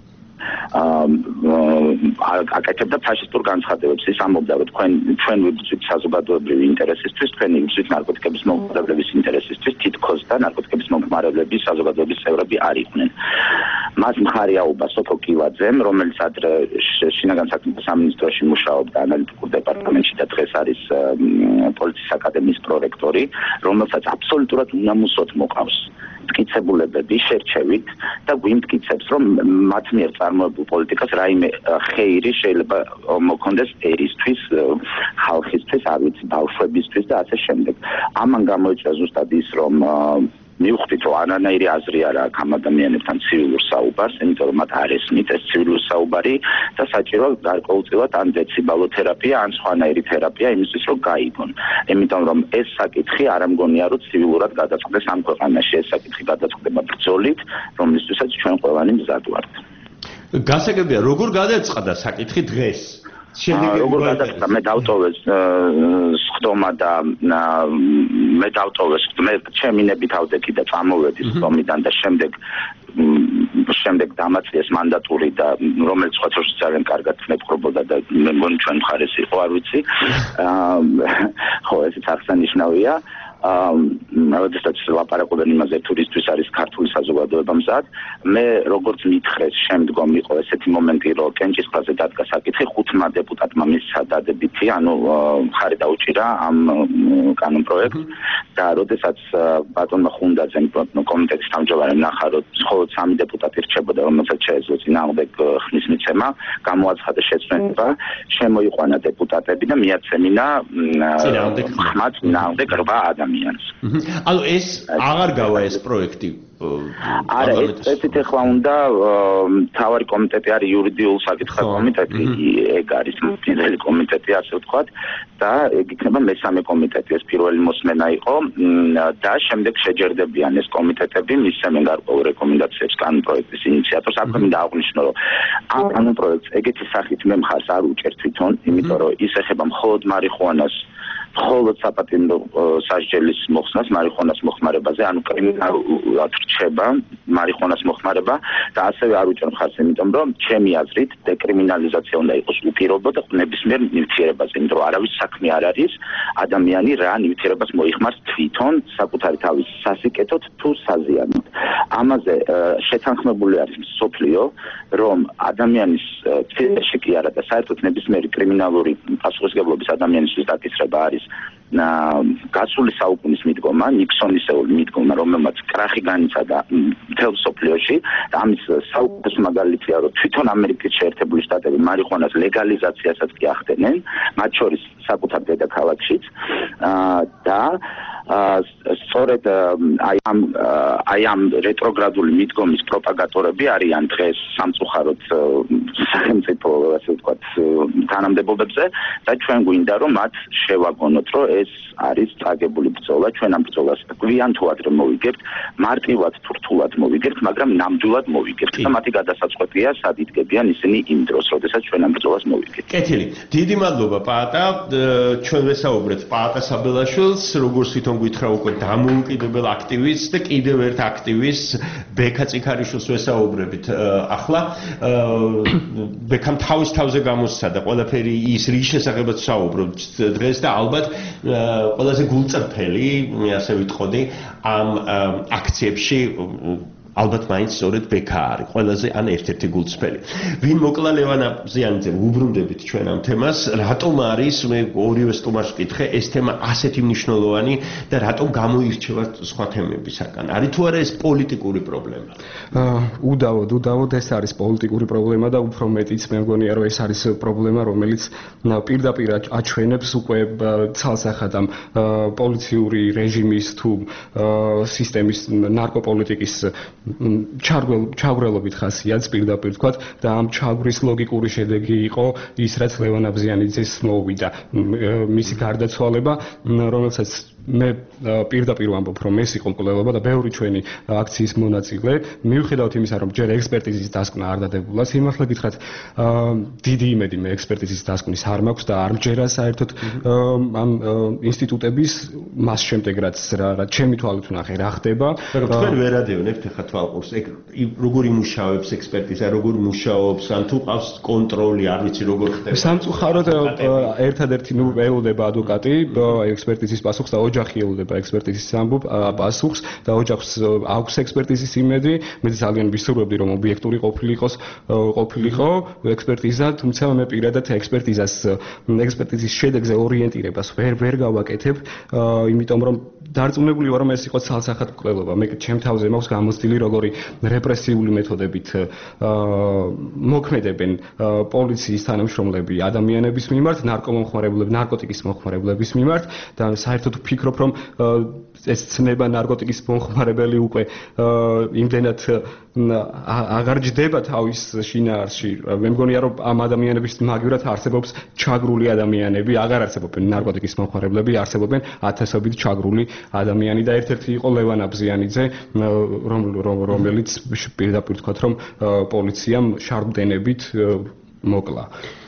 აკეთებდა ფაშისტურ განცხადებებს. ის ამბობდა, რომ თქვენ ჩვენ ვიბრძვით საზოგადოებრივი ინტერესისთვის, თქვენ იბრძვით ნარკოტიკების მომხმარებლების ინტერესისთვის, თითქოს და ნარკოტიკების მომხმარებლები საზოგადოების წევრები არ იყვნენ. მას მხარი აუღა სოფო კილაძემ, რომელიც ადრე შინაგან საქმეთა სამინისტროში მუშაობდა ანალიტიკურ დეპარტამენტში და დღეს არის პოლიციის აკადემიის პრორექტორი, რომელსაც აბსოლუტურად უნამუსოდ მოყავს მტკიცებულებები შერჩევით და გვიმტკიცებს, რომ მათ მიერ წარმოებულ პოლიტიკას რაიმე ხეირი შეიძლება მოქონდეს ერისთვის, ხალხისთვის, არ ვიცი, ბავშვებისთვის და ასე შემდეგ. ამან გამოიწვია ზუსტად ის, რომ მივხვდით, რომ არანაირი აზრი არ აქვს ამ ადამიანებთან ცივილურ საუბარს, იმიტომ რომ მათ არ ესმით ეს ცივილური საუბარი და საჭიროა გარკვეულწილად ან დეციბალოთერაპია, ან სხვანაირი თერაპია იმისთვის, რომ გაიგონ. იმიტომ რომ ეს საკითხი არ ამგონია, რომ ცივილურად გადაწყდეს ამ ქვეყანაში. ეს საკითხი გადაწყდება ბრძოლით, რომლისთვისაც ჩვენ ყველანი მზად ვართ. გასაგებია, როგორ გადაწყდა საკითხი დღეს? როგორ გადაწყდა? მე დავტოვეს სხდომა და მე დავტოვეს, მე ჩემინები თავდექი და წამოვედი სხდომიდან და შემდეგ შემდეგ დამაწიეს მანდატური და რომელიც სხვა დროს ძალიან კარგად მეკრობოდა და მე მგონი ჩვენ მხარეს იყო, არ ვიცი. ხო, ესეც აღსანიშნავია. როდესაც ლაპარაკობენ იმაზე, თურისთვის არის ქართული საზოგადოება მზად, მე როგორც მითხრეს, შემდგომ იყო ესეთი მომენტი, რომ კენჭისყრაზე დადგა საკითხი, ხუთმა დეპუტატმა მისცა დადებითი, ანუ მხარი დაუჭირა ამ კანონპროექტს და როდესაც ბატონმა ხუნდაძემ კომიტეტის თავმჯდომარემ ნახა, რომ მხოლოდ სამი დეპუტატი რჩებოდა, რომელსაც შეეძლო წინააღმდეგ ხმის მიცემა, გამოაცხადა შეცვლილება, შემოიყვანა დეპუტატები და მიაცემინა ხმა წინააღმდეგ რვა ადამიანს. ადამიანს. ანუ ეს აღარ გავა ეს პროექტი არა ესეთ ახლა უნდა თავარი კომიტეტი არის იურიდიულ საკითხთა კომიტეტი ეგ არის პირველი კომიტეტი ასე ვთქვათ და ეგ იქნება მესამე კომიტეტი ეს პირველი მოსმენა იყო და შემდეგ შეჯერდებიან ეს კომიტეტები მისცემენ გარკვეულ რეკომენდაციებს კანონ პროექტის ინიციატორს აქვე მინდა აღვნიშნო რომ ამ კანონ პროექტს ეგეთი სახით მე მხარს არ უჭერ თვითონ იმიტომ რომ ის ეხება მხოლოდ მარიხუანას მხოლოდ საპატიმრო სასჯელის მოხსნას მარიხუანას მოხმარებაზე, ანუ კრიმინალურად რჩება მარიხუანას მოხმარება და ასევე არ უჭერ მხარს, იმიტომ რომ ჩემი აზრით დეკრიმინალიზაცია უნდა იყოს უპირობო და ნებისმიერ ნივთიერებაზე, იმიტომ რომ არავის საქმე არ არის ადამიანი რა ნივთიერებას მოიხმარს თვითონ საკუთარი თავის სასიკეთოდ თუ საზიანოდ. ამაზე შეთანხმებული არის მსოფლიო, რომ ადამიანის თვითონში კი არა და საერთოდ ნებისმიერი კრიმინალური პასუხისმგებლობის ადამიანისთვის დაკისრება არის გასული საუკუნის მიდგომა, ნიქსონისეული მიდგომა, რომელმაც კრახი განიცადა მთელ მსოფლიოში და ამის საუკუნის მაგალითია, რომ თვითონ ამერიკის შეერთებული შტატები მარიხუანას ლეგალიზაციასაც კი ახდენენ, მათ შორის საკუთარ დედაქალაქშიც და სწორედ აი ამ აი ამ რეტროგრადული მიდგომის პროპაგატორები არიან დღეს სამწუხაროდ სახელმწიფო ასე ვთქვათ თანამდებობებზე და ჩვენ გვინდა რომ მათ შევაგონოთ რომ ეს არის წაგებული ბრძოლა ჩვენ ამ ბრძოლას გვიან თუ ადრე მოვიგებთ მარტივად თუ რთულად მოვიგებთ მაგრამ ნამდვილად მოვიგებთ და მათი გადასაწყვეტია სად იდგებიან ისინი იმ დროს როდესაც ჩვენ ამ ბრძოლას მოვიგებთ. კეთილი. დიდი მადლობა პაატა ჩვენ ვესაუბრეთ პაატა საბელაშვილს როგორც თვითონ გითხრა უკვე დამოუკიდებელ აქტივისტს და კიდევ ერთ აქტივისტს ბექა წიქარიშვილს ვესაუბრებით ახლა ბექამ თავის თავზე გამოსცადა ყველაფერი ის რის შესახებაც საუბრობთ დღეს და ალბათ ყველაზე გულწრფელი ასე ვიტყოდი ამ აქციებში ალბათ მაინც სწორედ ბექა არის ყველაზე ან ერთ-ერთი გულწრფელი. ვინ მოკლა ლევანა ზიანიძე უბრუნდებით ჩვენ ამ თემას, რატომ არის მე ორივე სტუმარს ვკითხე ეს თემა ასეთი მნიშვნელოვანი და რატომ გამოირჩევა სხვა თემებისაგან? არის თუ არა ეს პოლიტიკური პრობლემა? უდავოდ, უდავოდ ეს არის პოლიტიკური პრობლემა და უფრო მეტიც მე მგონია რომ ეს არის პრობლემა რომელიც პირდაპირ აჩვენებს უკვე ცალსახად ამ პოლიციური რეჟიმის თუ სისტემის ნარკოპოლიტიკის ჩაგვრელობით ხასიათს პირდაპირ ვთქვათ და ამ ჩაგვრის ლოგიკური შედეგი იყო ის რაც ლევან აბზიანიძეს მოვიდა მისი გარდაცვალება რომელსაც მე პირდაპირ ვამბობ რომ ეს იყო მკვლელობა და ბევრი ჩვენი აქციის მონაწილე მიუხედავად იმისა რომ ჯერ ექსპერტიზის დასკვნა არ დადებულა სიმართლე გითხრათ დიდი იმედი მე ექსპერტიზის დასკვნის არ მაქვს და არ მჯერა საერთოდ ამ ინსტიტუტების მას შემდეგ რაც რა ჩემი თვალით ვნახე რა ხდება მაგრამ თქვენ ვერ ადევნებთ ხა თვალყურს ეგ როგორ იმუშავებს ექსპერტიზა როგორ მუშაობს ან თუ ყავს კონტროლი არ ვიცი როგორ ხდება სამწუხაროდ ერთადერთი ნუ ელოდება ადვოკატი ექსპერტიზის პასუხს და ოჯახი ელოდება ექსპერტიზის ამბობ პასუხს და ოჯახს აქვს ექსპერტიზის იმედი მე ძალიან ვისურვებდი რომ ობიექტური ყოფილიყოს ყოფილიყო ექსპერტიზა თუმცა მე პირადად ექსპერტიზას ექსპერტიზის შედეგზე ორიენტირებას ვერ ვერ გავაკეთებ იმიტომ რომ დარწმუნებული ვარ რომ ეს იყო ცალსახად მკვლელობა მე ჩემ თავზე მაქვს გამოცდილი როგორი რეპრესიული მეთოდებით მოქმედებენ პოლიციის თანამშრომლები ადამიანების მიმართ ნარკომომხმარებლები ნარკოტიკის მომხმარებლების მიმართ და საერთოდ ვფიქრობ რომ ეს ცნება ნარკოტიკის მომხმარებელი უკვე იმდენად აღარ ჯდება თავის შინაარსში მე მგონია რომ ამ ადამიანების მაგივრად არსებობს ჩაგრული ადამიანები აღარ არსებობენ ნარკოტიკის მომხმარებლები არსებობენ ათასობით ჩაგრული ადამიანი და ერთ-ერთი იყო ლევან აბზიანიძე რომელიც პირდაპირ თქვათ რომ პოლიციამ შარდმდენებით მოკლა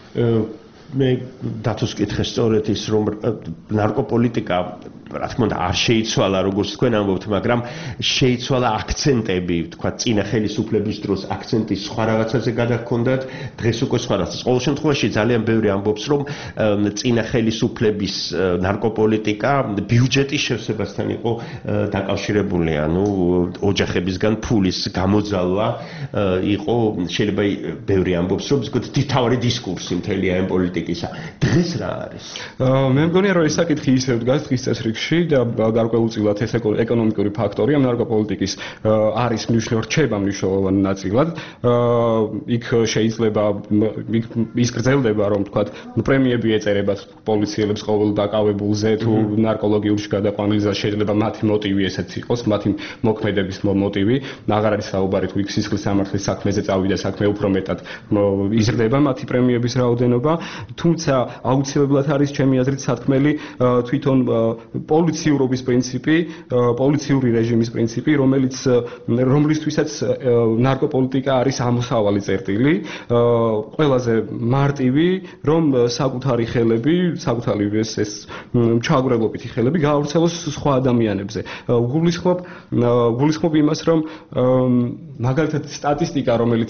მე დათოს კითხე სწორედ ის რომ ნარკოპოლიტიკა რა თქმა უნდა არ შეიცვალა როგორც თქვენ ამბობთ მაგრამ შეიცვალა აქცენტები თქვა წინა ხელისუფლების დროს აქცენტი სხვა რაღაცაზე გადაგქონდათ დღეს უკვე სხვა რაღაცას ყოველ შემთხვევაში ძალიან ბევრი ამბობს რომ წინა ხელისუფლების ნარკოპოლიტიკა ბიუჯეტის შევსებასთან იყო დაკავშირებული ანუ ოჯახებისგან ფულის გამოძალვა იყო შეიძლება ბევრი ამბობს რომ თითოეული დისკურსი მთელი ამ პოლიტიკა პოლიტიკისა. დღეს რა არის? მე მგონია რომ ეს საკითხი ისევ დგას დღის წესრიგში და გარკვეულწილად ეს ეკონომიკური ფაქტორი ამ ნარკოპოლიტიკის არის მნიშვნელოვანი რჩება მნიშვნელოვანი ნაწილად. იქ შეიძლება ის გრძელდება რომ თქვათ პრემიები ეწერებათ პოლიციელებს ყოველ დაკავებულზე თუ ნარკოლოგიურში გადაყვანილზე შეიძლება მათი მოტივი ესეც იყოს, მათი მოქმედების მოტივი. აღარ არის საუბარი თუ იქ სისხლის სამართლის საქმეზე წავიდა საქმე უფრო მეტად იზრდება მათი პრემიების რაოდენობა, თუმცა აუცილებლად არის ჩემი აზრით სათქმელი თვითონ პოლიციურობის პრინციპი, პოლიციური რეჟიმის პრინციპი, რომელიც რომლისთვისაც ნარკოპოლიტიკა არის ამოსავალი წერტილი, ყველაზე მარტივი, რომ საკუთარი ხელები, საკუთარი ეს ეს ჩაგვრელობითი ხელები გაავრცელოს სხვა ადამიანებზე. გულისხმობ გულისხმობ იმას, რომ მაგალითად სტატისტიკა, რომელიც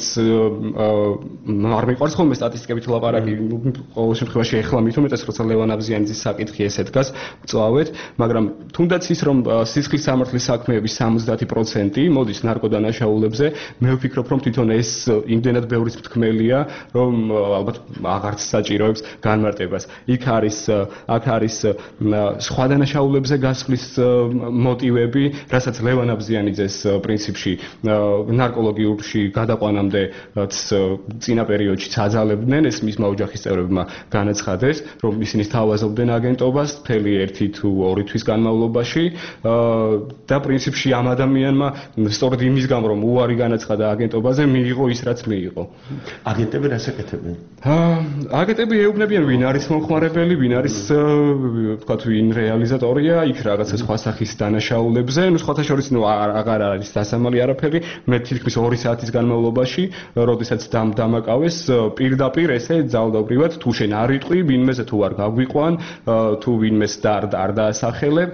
არ მიყვარს ხოლმე სტატისტიკებით ლაპარაკი, ყოველ შემთხვევაში ეხლა მით უმეტეს როცა ლევან აბზიანიძის საკითხი ესე დგას, წვავეთ, მაგრამ თუნდაც ის რომ სისხლის სამართლის საქმეების სამოცდაათი პროცენტი მოდის ნარკოდანაშაულებზე, მე ვფიქრობ რომ თვითონ ეს იმდენად ბევრი თქმელია, რომ ალბათ აღარც საჭიროებს განმარტებას. იქ არის აქ არის სხვა დანაშაულებზე გასვლის მოტივები, რასაც ლევან აბზიანიძეს პრინციპში ნარკოლოგიურში გადაყვანამდე წინა პერიოდში აძალებდნენ, ეს მისმა ოჯახის წევრებმა განაცხადეს, რომ ისინი სთავაზობდნენ აგენტობას მთელი ერთი თუ ორი თვის განმავლობაში და პრინციპში ამ ადამიანმა სწორედ იმის გამო რომ უარი განაცხადა აგენტობაზე მიიღო ის რაც მიიღო. აგენტები რას აკეთებენ? აგენტები ეუბნებიან ვინ არის მომხმარებელი, ვინ არის თქვათ ვინ რეალიზატორია, იქ რაღაცა სხვა სახის დანაშაულებზე, ნუ სხვათა შორის ნუ აღარ არის დასამალი არაფერი, მე თითქმის ორი საათის განმავლობაში, როდესაც დამაკავეს პირდაპირ ესე ძალდობრივად თუ შენ არ იტყვი, ვინმეზე თუ არ გაგვიყვან, თუ ვინმეს არ არ დაასახელებ,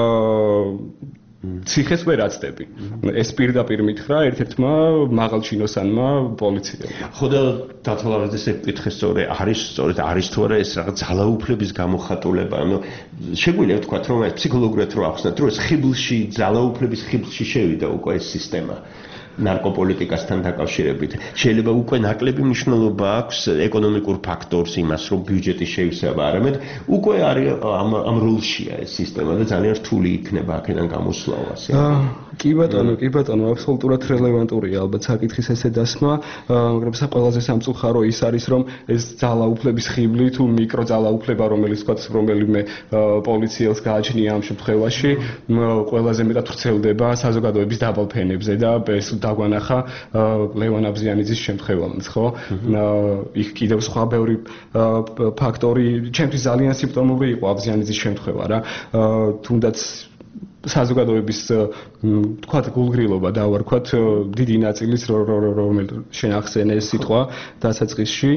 ციხეს ვერ აცდები. ეს პირდაპირ მითხრა ერთ-ერთმა მაღალჩინოსანმა პოლიციელმა. ხო და დათვალიერდეს ეკითხეს სწორე არის სწორედ არის თუ არა ეს რაღაც ძალაუფლების გამოხატულება. ანუ შეგვიძლია ვთქვათ რომ ეს ფსიქოლოგიურად რო ახსნათ რომ ეს ხიბლში ძალაუფლების ხიბლში შევიდა უკვე ეს სისტემა. ნარკოპოლიტიკასთან დაკავშირებით. შეიძლება უკვე ნაკლები მნიშვნელობა აქვს ეკონომიკურ ფაქტორს იმას, რომ ბიუჯეტი შეივსება, არამედ უკვე არის ამ ამ როლშია ეს სისტემა და ძალიან რთული იქნება აქედან გამოსვლა ასე. კი ბატონო, კი ბატონო, აბსოლუტურად რელევანტურია ალბათ საკითხის ესე დასმა, მაგრამ ყველაზე სამწუხარო ის არის, რომ ეს ძალაუფლების ხიბლი თუ მიკრო ძალაუფლება, რომელიც თქვათ რომელიმე პოლიციელს გააჩნია ამ შემთხვევაში, ყველაზე მეტად ვრცელდება საზოგადოების დაბალ ფენებზე და ეს დაგვანახა ლევან აბზიანიძის შემთხვევაში, ხო? იქ კიდევ სხვა ბევრი ფაქტორი, ჩემთვის ძალიან სიმპტომური იყო აბზიანიძის შემთხვევა რა. თუნდაც საზოგადოების თქვათ გულგრილობა დავარქვათ დიდი ნაწილის რომელიც შენ ახსენე ეს სიტყვა დასაწყისში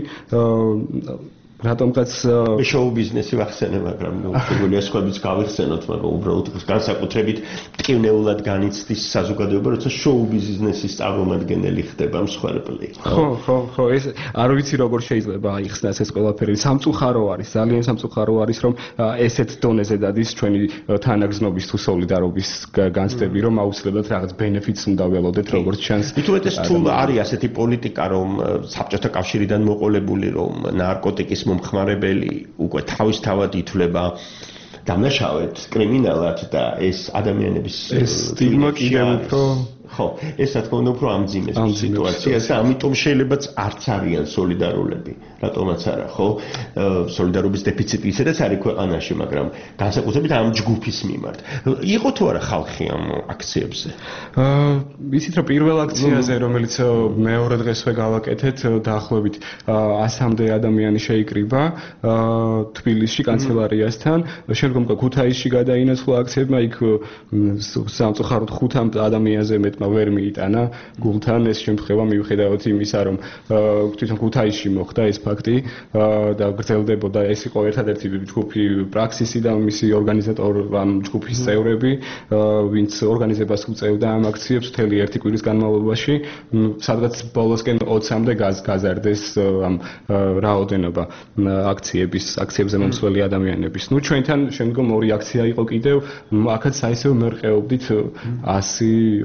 რატომღაც შოუ ბიზნესი ვახსენე, მაგრამ ნუ შეგვიძლია სხვაებიც გავიხსენოთ, მაგრამ უბრალოდ განსაკუთრებით ტკივნეულად განიცდის საზოგადოება, როცა შოუ ბიზნესის წარმომადგენელი ხდება მსხვერპლი. ხო, ხო, ხო, ეს არ ვიცი როგორ შეიძლება აიხსნას ეს ყველაფერი. სამწუხარო არის, ძალიან სამწუხარო არის, რომ ესეთ დონეზე დადის ჩვენი თანაგზნობის თუ სოლიდარობის განცდები, რომ აუცილებლად რაღაც ბენეფიტს უნდა ველოდეთ, როგორც ჩანს. მithumetes თუ არის ასეთი პოლიტიკა, რომ საბჭოთა კავშირიდან მოყოლებული, რომ ნარკოტიკის მომხმარებელი უკვე თავისთავად ითვლება დამნაშავედ კრიმინალად და ეს ადამიანების სტიგმა კიდევ უფრო ხო, ეს რა თქმა უნდა უფრო ამძიმეს სიტუაციას და ამიტომ შეიძლებაც არც არიან სოლიდარულები, რატომაც არა, ხო? სოლიდარობის დეფიციტი ისედაც არის ქვეყანაში, მაგრამ განსაკუთრებით ამ ჯგუფის მიმართ. იყო თუ არა ხალხი ამ აქციებზე? აა, იცით რა პირველ აქციაზე, რომელიც მეორე დღესვე გავაკეთეთ, დაახლოებით ასამდე ადამიანი შეიკრიბა თბილისში კანცელარიასთან, შემდგომ ქუთაისში გადაინაცვლა აქციებმა, იქ სამწუხაროდ ხუთ ადამიანზე მეტ ვერ მიიტანა გულთან ეს შემთხვევა მიუხედავად იმისა, რომ თვითონ ქუთაისში მოხდა ეს ფაქტი და გრძელდებოდა ეს იყო ერთადერთი ჯგუფი პრაქსისი და მისი ორგანიზატორი ამ ჯგუფის წევრები, ვინც ორგანიზებას უწევდა ამ აქციებს მთელი ერთი კვირის განმავლობაში, სადღაც ბოლოსკენ ოცამდე გაზარდეს ამ რაოდენობა აქციების, აქციებზე მომსვლელი ადამიანების. ნუ ჩვენთან შემდგომ ორი აქცია იყო კიდევ, აქაც საერთოდ მერყეობდით ასი ორმოცდა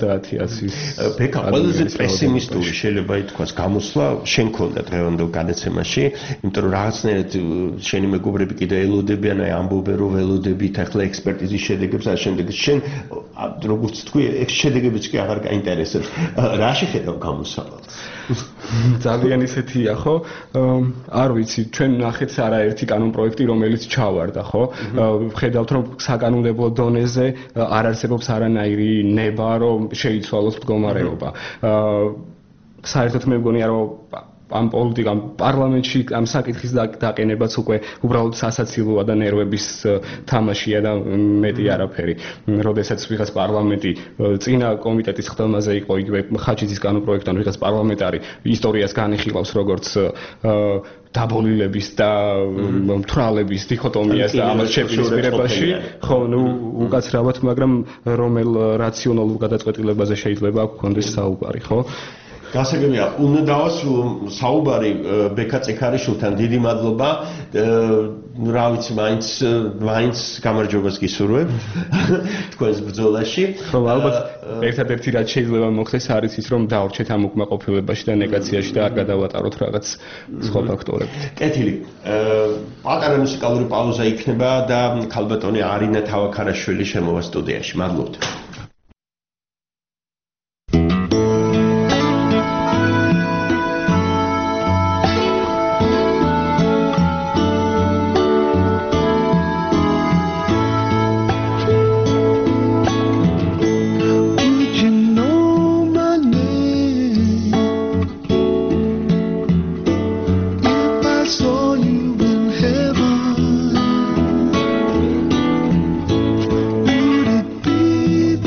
საათი ასის ბეკა ყველაზე პესიმისტური შეიძლება ითქვას გამოსვლა შენ ქონდა დღევანდელ გადაცემაში, იმიტომ რომ რაღაცნაირად შენი მეგობრები კიდე ელოდებიან, აი ამბობენ რომ ველოდებით ახლა ექსპერტიზის შედეგებს ან შემდეგ შენ როგორც თქვი ეს შედეგებიც კი აღარ გაინტერესებს. რა შეხედავ გამოსავალს? ძალიან ისეთია ხო? არ ვიცი, ჩვენ ნახეთ არაერთი კანონ პროექტი რომელიც ჩავარდა ხო? ხედავთ რომ საკანონმდებლო დონეზე არ არსებობს არანაირი ნება რომ შეიცვალოს მდგომარეობა. საერთოდ მე მგონია რომ ამ პოლიტიკამ პარლამენტში ამ საკითხის დაყენებაც უკვე უბრალოდ სასაცილოა და ნერვების თამაშია და მეტი არაფერი. როდესაც ვიღაც პარლამენტი წინა კომიტეტის ხდომაზე იყო იგივე ხაჩიძის კანონპროექტთან ვიღაც პარლამენტარი ისტორიას განიხილავს როგორც დაბოლილების და მთვრალების დიქოტომიას და ამას შეპირისპირებაში, ხო, ნუ უკაცრავად, მაგრამ რომელ რაციონალურ გადაწყვეტილებაზე შეიძლება აქ გქონდეს საუბარი, ხო? გასაგებია, უნდა დავას საუბარი ბეკა წექარიშვილთან დიდი მადლობა. რა ვიცი, მაინც მაინც გამარჯვებას გისურვებ თქვენს ბრძოლაში. ხო, ალბათ ერთადერთი რაც შეიძლება მოხდეს არის ის, რომ დავრჩეთ ამ უკმაყოფილებაში და ნეგაციაში და არ გადავატაროთ რაღაც სხვა ფაქტორები. კეთილი. პატარა მუსიკალური პაუზა იქნება და ქალბატონი არინა თავაქარაშვილი შემოვა სტუდიაში. მადლობთ. Be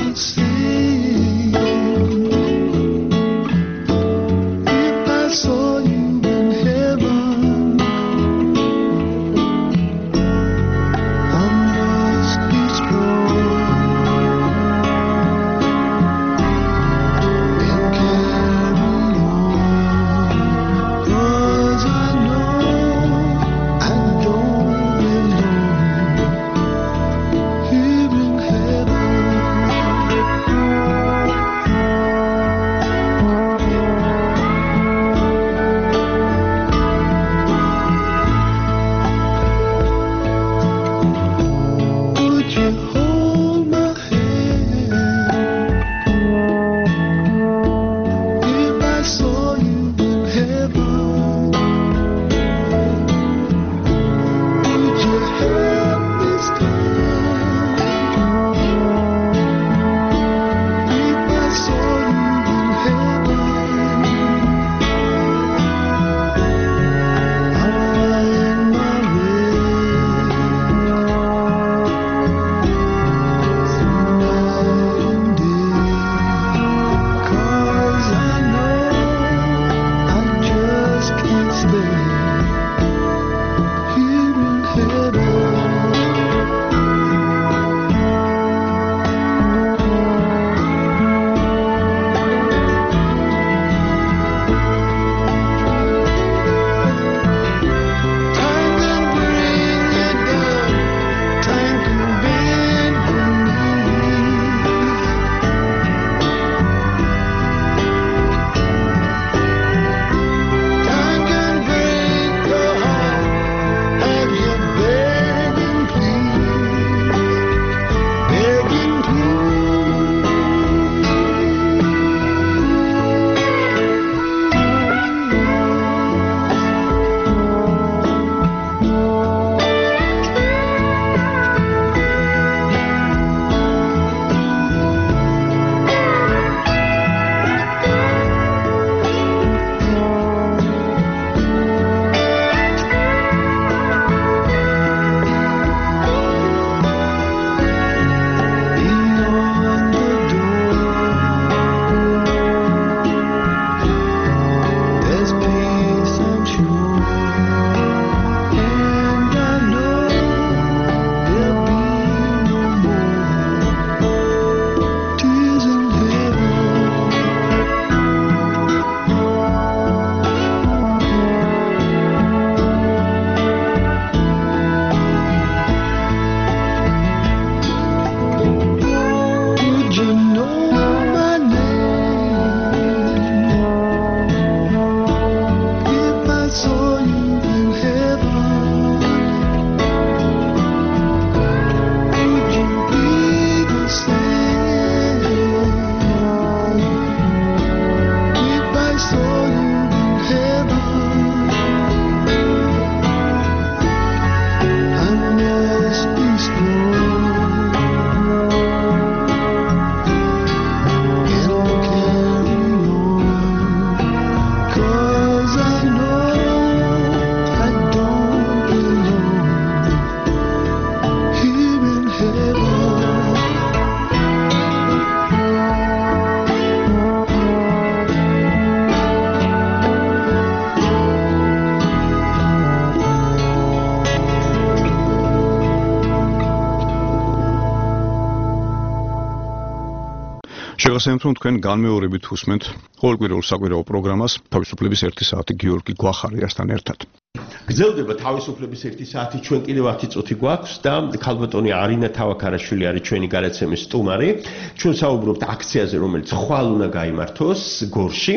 მოგეხსენებთ, რომ თქვენ განმეორებით უსმენთ ყოველკვირეულ საკვირაო პროგრამას თავისუფლების ერთი საათი გიორგი გვახარიასთან ერთად. გრძელდება თავისუფლების ერთი საათი, ჩვენ კიდევ ათი წუთი გვაქვს და ქალბატონი არინა თავაქარაშვილი არის ჩვენი გადაცემის სტუმარი. ჩვენ საუბრობთ აქციაზე, რომელიც ხვალ უნდა გაიმართოს გორში.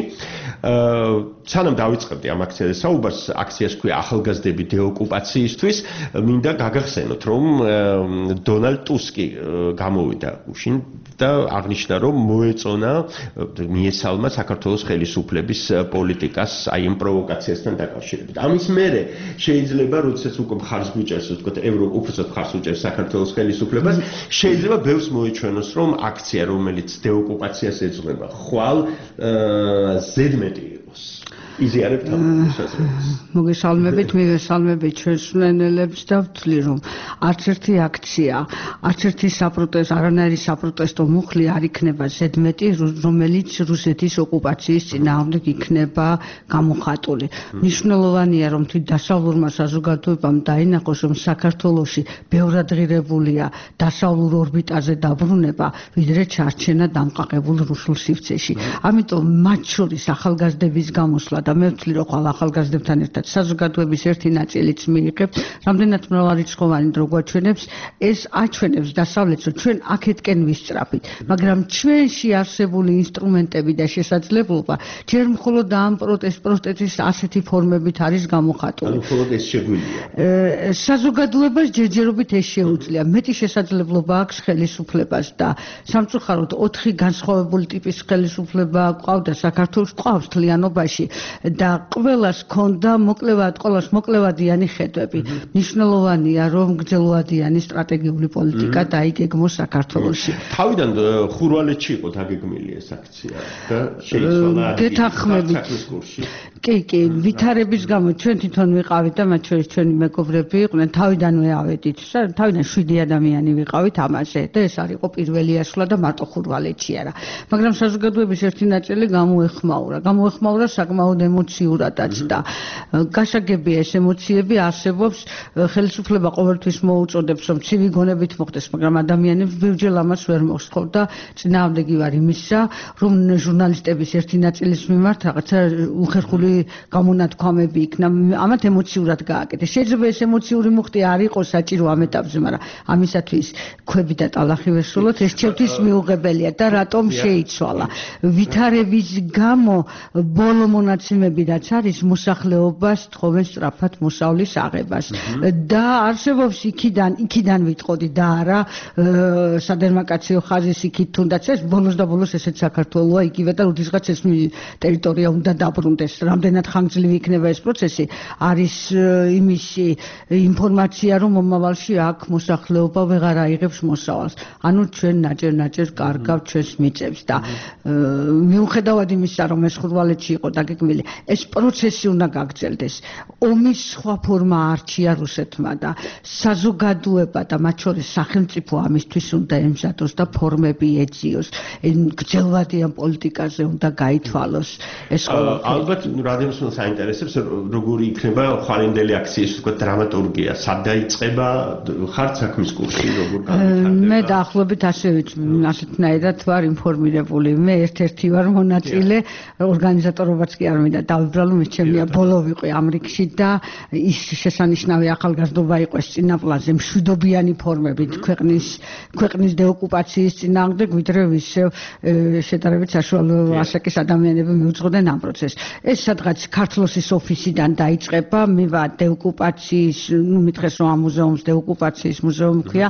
სანამ დავიწყებდი ამ აქციაზე საუბარს, აქციას ქვია ახალგაზრდები დეოკუპაციისთვის, მინდა გაგახსენოთ, რომ დონალდ ტუსკი გამოვიდა გუშინ და აღნიშნა, რომ მოეწონა მიესალმა საქართველოს ხელისუფლების პოლიტიკას აი ამ პროვოკაციასთან დაკავშირებით. ამის მერე შეიძლება, როდესაც უკვე მხარს გვიჭერს, ვთქვათ, ევროპა უბრალოდ მხარს უჭერს საქართველოს ხელისუფლებას, შეიძლება ბევრს მოეჩვენოს, რომ აქცია, რომელიც დეოკუპაციას ეძღვნება, ხვალ ზედმეტი იყოს. იზიარებთ ამ შესაძლებლობას. მოგესალმებით, მივესალმებით ჩვენს მსმენელებს და ვთვლი, რომ არც ერთი აქცია, არც ერთი საპროტესტო, არანაირი საპროტესტო მუხლი არ იქნება ზედმეტი, რომელიც რუსეთის ოკუპაციის წინააღმდეგ იქნება გამოხატული. მნიშვნელოვანია, რომ თვით დასავლურმა საზოგადოებამ დაინახოს, რომ საქართველოში ბევრად ღირებულია დასავლურ ორბიტაზე დაბრუნება, ვიდრე ჩარჩენა დამყარებულ რუსულ სივრცეში. ამიტომ მათ შორის ახალგაზრდების გამოსვლა და მე ვთვლი, რომ ხვალ ახალგაზრდებთან ერთად საზოგადოების ერთი ნაწილიც მიიღებთ, რამდენად მრავალრიცხოვანი დრო გვაჩვენებს, ეს აჩვენებს დასავლეთს, რომ ჩვენ აქეთკენ ვისწრაფით, მაგრამ ჩვენში არსებული ინსტრუმენტები და შესაძლებლობა ჯერ მხოლოდ ამ პროტესტის ასეთი ფორმებით არის გამოხატული. ანუ მხოლოდ ეს შეგვიძლია. საზოგადოებას ჯერჯერობით ეს შეუძლია. მეტი შესაძლებლობა აქვს ხელისუფლებას და სამწუხაროდ ოთხი განსხვავებული ტიპის ხელისუფლება ყავდა საქართველოს, ყავს თლიანობაში. და ყველას ჰქონდა მოკლევად, ყოველას მოკლევადიანი ხედვები. მნიშვნელოვანია, რომ გრძელვადიანი სტრატეგიული პოლიტიკა დაიგეგმოს საქართველოში. თავიდან ხურვალეთში იყო დაგეგმილი ეს აქცია და შეიცვალა გეთანხმებით. კი, კი, ვითარების გამო ჩვენ თვითონ ვიყავით და მათ შორის ჩვენი მეგობრები იყვნენ, თავიდანვე ავედით, თავიდან შვიდი ადამიანი ვიყავით ამაზე და ეს არ იყო პირველი ასვლა და მარტო ხურვალეთში არა. მაგრამ საზოგადოების ერთი ნაწილი გამოეხმაურა. გამოეხმაურა საკმაოდ ემოციურადაც და გასაგებია ეს ემოციები არსებობს, ხელისუფლება ყოველთვის მოუწოდებს, რომ ცივი გონებით მოხდეს, მაგრამ ადამიანებს ბევრჯერ ამას ვერ მოსთხოვდა. წინააღმდეგი ვარ იმისა, რომ ჟურნალისტების ერთი ნაწილის მიმართ რაღაცა უხერხული გამონათქვამები იქნა, ამათ ემოციურად გააკეთეს. შეიძლება ეს ემოციური მუხტი არ იყოს საჭირო ამ ეტაპზე, მაგრამ ამისათვის ქვები და ტალახი ვერ სულოთ, ეს ჩემთვის მიუღებელია და რატომ შეიცვალა. ვითარების გამო ბოლო მონაცემები რაც არის, მოსახლეობას თხოვენ სწრაფად მოსავლის აღებას და არსებობს იქიდან, იქიდან ვიტყოდი და არა სადერმაკაციო ხაზის იქით თუნდაც ეს ბოლოს და ბოლოს ესეც საქართველოა იგივე და როდისღაც ეს ტერიტორია უნდა დაბრუნდეს. რამდენად ხანგრძლივი იქნება ეს პროცესი, არის იმისი ინფორმაცია, რომ მომავალში აქ მოსახლეობა ვეღარ აიღებს მოსავალს. ანუ ჩვენ ნაჭერ-ნაჭერ კარგავთ ჩვენს მიწებს და მიუხედავად იმისა, რომ ეს ხურვალეთში იყო დაგეგმილი, ეს პროცესი უნდა გაგრძელდეს. ომის სხვა ფორმა არჩია რუსეთმა და საზოგადოება და მათ შორის სახელმწიფო ამისთვის უნდა ემზადოს და ფორმები ეძიოს. გრძელვადიან პოლიტიკაზე უნდა გაითვალოს ეს ყველაფერი. ალბათ რადიოსმენს საინტერესებს, როგორი იქნება ხვალინდელი აქციის უკვე დრამატურგია, სად დაიწყება, ხართ საქმის კურსი, როგორ განვითარდება? მე დაახლოებით ასევით ასეთნაირად ვარ ინფორმირებული. მე ერთ-ერთი ვარ მონაწილე, ორგანიზატორობაც კი არ მინდა დავიბრალო, მის ჩემია ბოლო ვიყო ამრიკში და ის შესანიშნავი ახალგაზრდობა იყო ეს წინაპლაზე, მშვიდობიანი ფორმებით ქვეყნის ქვეყნის დეოკუპაციის წინააღმდეგ, ვიდრე ისევ შედარებით საშუალო ასაკის ადამიანები მიუძღოდნენ ამ პროცესს. ეს სადღაც ქართლოსის ოფისიდან დაიწყება, მივა დეოკუპაციის, ნუ მითხეს რომ ამ მუზეუმს დეოკუპაციის მუზეუმი ქვია,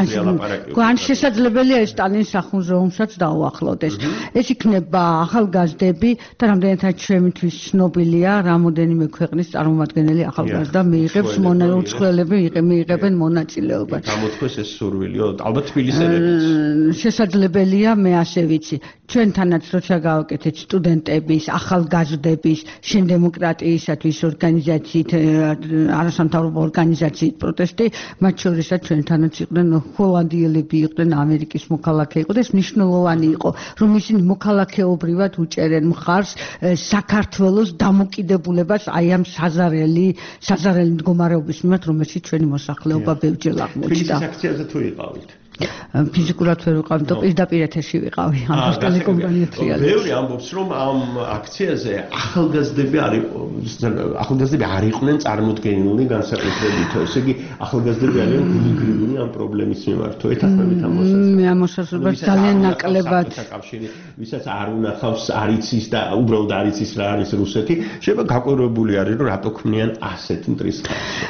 ან შესაძლებელია ეს სტალინის სახმუზეუმსაც დაუახლოვდეს. ეს იქნება ახალგაზრდები და რამდენადაც ჩემთვის ცნობილია, რამოდენიმე ქვეყნის წარმომადგენელი ახალგაზრდა მიიღებს მონაწილეობა, მიიღებენ მონაწილეობას. გამოთქვეს ეს სურვილიო, ალბათ თბილისელებიც. შესაძლებელია, მე ასე ვიცი. ჩვენთანაც როცა გავაკეთეთ სტუდენტების, ახალგაზრდების, შემდემოკრატიისათვის ორგანიზაციით, არასამთავრობო ორგანიზაციით პროტესტი, მათ შორისაც ჩვენთანაც იყვნენ ჰოლანდიელები, იყვნენ ამერიკის მოქალაქე იყო და ეს მნიშვნელოვანი იყო, რომ ისინი მოქალაქეობრივად უჭერენ მხარს საქართველოს დამოკიდებულებას აი ამ საზარელი, საზარელი მდგომარეობის მიმართ, რომელშიც ჩვენი მოსახლეობა ბევრჯერ აღმოჩნდა. თბილისის აქციაზე თუ იყავით? ფიზიკურად ვერ ვიყავი, და პირდაპირ ეთერში ვიყავი ამ ტელეკომპანია თრიალეთში. ბევრი ამბობს, რომ ამ აქციაზე ახალგაზრდები არ ახალგაზრდები არ იყვნენ წარმოდგენილი განსაკუთრებით. ესე იგი, ახალგაზრდები არიან გულიგრილი ამ პრობლემის მიმართ. თუ ეთანხმებით ამ მოსაზრებას? მე ამ მოსაზრებას ძალიან ნაკლებად კავშირი, ვისაც არ უნახავს, არ იცის და უბრალოდ არ იცის რა არის რუსეთი, შეიძლება გაკვირვებული არის, რომ რატო ქმნიან ასეთ მტრის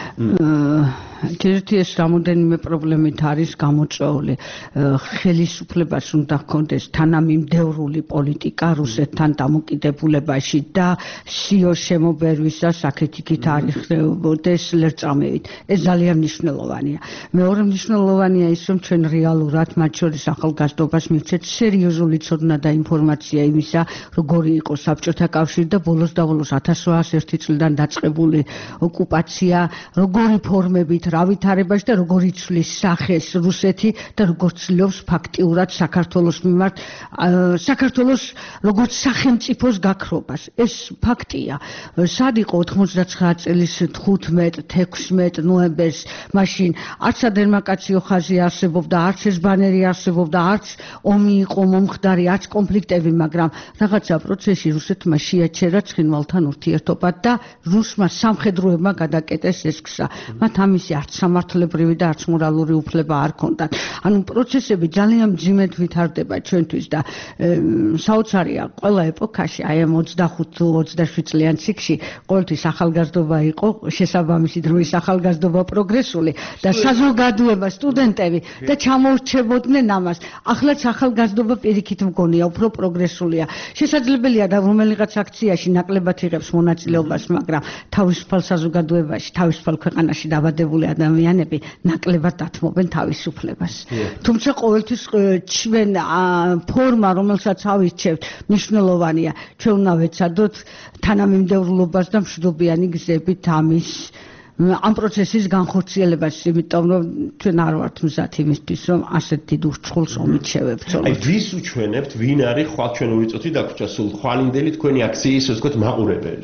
ხალხს. ერთი ეს რამოდენიმე პრობლემით არის გამოწვეული. ხელისუფლებას უნდა ჰქონდეს თანამიმდევრული პოლიტიკა რუსეთთან დამოკიდებულებაში და სიოს შემობერვისა საკეთიქით არ იხდებოდეს ლერწამევით. ეს ძალიან მნიშვნელოვანია. მეორე მნიშვნელოვანია ის, რომ ჩვენ რეალურად მათ შორის ახალგაზრდობას მივცეთ სერიოზული ცოდნა და ინფორმაცია იმისა, როგორი იყო საბჭოთა კავშირი და ბოლოს და ბოლოს ათას ოთხასი წლიდან დაწყებული ოკუპაცია, როგორი ფორმებით რა ვითარებაში და როგორ იცვლის სახეს რუსეთი და როგორ ცდილობს ფაქტიურად საქართველოს მიმართ საქართველოს როგორც სახელმწიფოს გაქრობას. ეს ფაქტია. სად იყო ოთხმოცდაცხრა წლის თხუთმეტ თექვსმეტ ნოემბერს მაშინ არც სადემოკრატიო ხაზი არსებობდა, არც ეს ბანერი არსებობდა, არც ომი იყო მომხდარი, არც კონფლიქტები, მაგრამ რაღაცა პროცესში რუსეთმა შეაჩერა ცხინვალთან ურთიერთობა და რუსმა სამხედროებმა გადაკეტეს ეს გზა. მათ ამისი არც სამართლებრივი და არც მორალური უფლება არ ჰქონდათ. ანუ პროცესები ძალიან მძიმედ ვითარდება ჩვენთვის და საოცარია ყველა ეპოქაში, აი ამ ოცდახუთ ოცდაშვიდ წლიან ციკლში ყოველთვის ახალგაზრდობა იყო, შესაბამისი დროის ახალგაზრდობა პროგრესული და საზოგადოება, სტუდენტები და ჩამორჩებოდნენ ამას. ახლაც ახალგაზრდობა პირიქით მგონია, უფრო პროგრესულია. შესაძლებელია და რომელიღაც აქციაში ნაკლებად იღებს მონაწილეობას, მაგრამ თავისუფალ საზოგადოებაში, თავისუფალ ქვეყანაში დაბადებული ადამიანები ნაკლებად დათმობენ თავისუფლებას. თუმცა ყოველთვის ჩვენ ფორმა, რომელსაც ავირჩევთ, მნიშვნელოვანია. ჩვენ უნდა ვეცადოთ თანამიმდევრულობას და მშვიდობიანი გზებით ამის ამ პროცესის განხორციელებას, იმიტომ რომ ჩვენ არ ვართ მზად იმისთვის, რომ ასეთ დიდ ურჩხულს ომით შევებრძოლოთ. აი ვის უჩვენებთ, ვინ არის ხვალჩვენური წუთი დაგვრჩა სულ ხვალინდელი თქვენი აქციის, ასე ვთქვათ, მაყურებელი?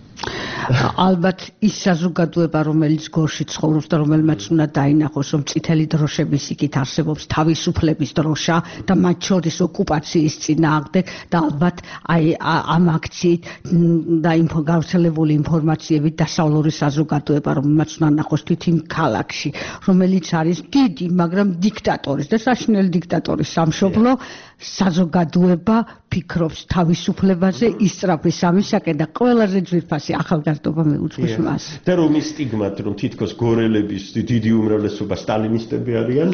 ალბათ ის საზოგადოება, რომელიც გორში ცხოვრობს და რომელმაც უნდა დაინახოს, რომ წითელი დროშების იქით არსებობს თავისუფლების დროშა და მათ შორის ოკუპაციის წინააღმდეგ და ალბათ აი ამ აქციით და ინფო გავრცელებული ინფორმაციებით დასავლური საზოგადოება, რომელმაც უნდა ნახოს თვით იმ ქალაქში, რომელიც არის დიდი, მაგრამ დიქტატორის და საშინელი დიქტატორის სამშობლო, საზოგადოება ფიქრობს თავისუფლებაზე, ისწრაფვის ამისაკენ და ყველაზე ძვირფასი ახალგაზრდობა მეუძღვის მას. და რომ ის სტიგმატ, რომ თითქოს გორელების დიდი უმრავლესობა სტალინისტები არიან?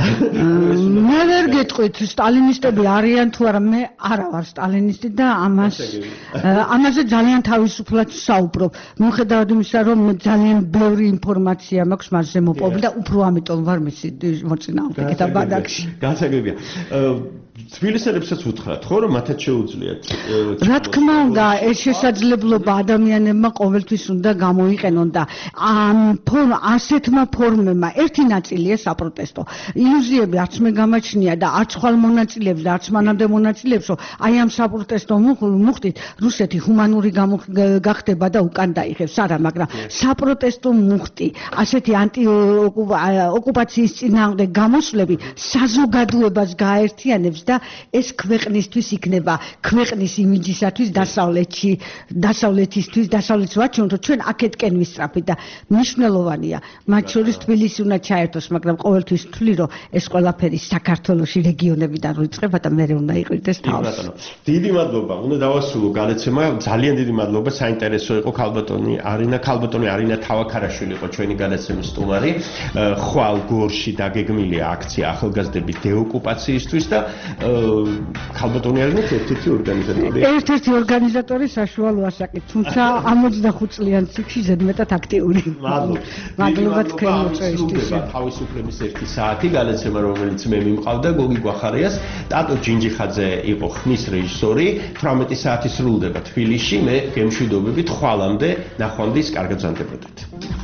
მე ვერ გეტყვით, სტალინისტები არიან თუ არა, მე არა ვარ სტალინისტი და ამას ამაზე ძალიან თავისუფლად საუბრობ. მიუხედავად იმისა, რომ ძალიან ბევრი ინფორმაცია მაქვს მასზე მოპოვებული და უფრო ამიტომ ვარ მისი მოწინააღმდეგე და ბადაკში. გასაგებია. თბილისელებსაც უთხრათ, ხო, რომ მათაც შეუძლიათ? რა თქმა უნდა, ეს შესაძლებლობა ადამიანებმა ყოველთვის უნდა გამოიყენონ და ამ ფორმა, ასეთმა ფორმებმა ერთი ნაწილია საპროტესტო. ილუზიები არც მე გამაჩნია და არც ხვალ მონაწილეებს და არც მანამდე მონაწილეებს, რომ აი ამ საპროტესტო მუხტით რუსეთი ჰუმანური გახდება და უკან დაიღებს. არა, მაგრამ საპროტესტო მუხტი, ასეთი ანტიოკუპაციის წინააღმდეგ გამოსვლები საზოგადოებას გააერთიანებს და ეს ქვეყნისთვის იქნება ქვეყნის იმიჯისათვის დასავლეთში, დასავლეთისთვის, დასავლეთს ვაჩვენოთ, რომ ჩვენ აქეთკენ ვისწრაფით და მნიშვნელოვანია. მათ შორის თბილისი უნდა ჩაერთოს, მაგრამ ყოველთვის ვთვლი, რომ ეს ყველაფერი საქართველოში რეგიონებიდან როიწყება და მე უნდა იყიდეს თავს. დიდი მადლობა. უნდა დავასრულო განაცემა. ძალიან დიდი მადლობა. საინტერესო იყო ქალბატონი არინა, ქალბატონი არინა თავაქარაშვილი იყო ჩვენი განაცემის სტუმარი. ხვალ გორში დაგეგმილია აქცია ახალგაზრდების დეოკუპაციისთვის და ქალბატონი არიან ერთ-ერთი ორგანიზატორი. ერთ-ერთი ორგანიზატორი საშუალო ასაკით, თუმცა ამ ოცდახუთ წლიან ციკლში ზედმეტად აქტიური. მადლობა. მადლობა თქვენი მოწვევისთვის. თავისუფლების ერთი საათი განაცემა, რომელიც მე მიმყავდა გოგი გვახარიას, ტატო ჯინჯიხაძე იყო ხმის რეჟისორი. თვრამეტი საათი სრულდება თბილისში. მე გემშვიდობებით ხვალამდე ნახვამდის კარგად ზანდებოდეთ.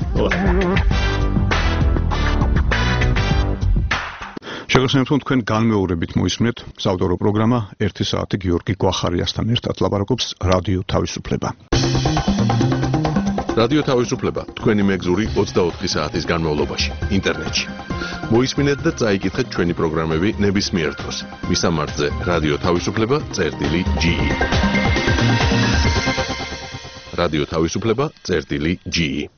შეგახსენებთ, თქვენ განმეორებით მოისმენთ საავტორო პროგრამა ერთი საათი გიორგი გვახარიასთან ერთად ლაპარაკობს რადიო თავისუფლება. რადიო თავისუფლება თქვენი მეგზური ოცდაოთხი საათის განმავლობაში ინტერნეტში. მოისმინეთ და წაიკითხეთ ჩვენი პროგრამები ნებისმიერ დროს. მისამართზე რადიო თავისუფლება წერტილი ჯი ი. რადიო თავისუფლება წერტილი ჯი ი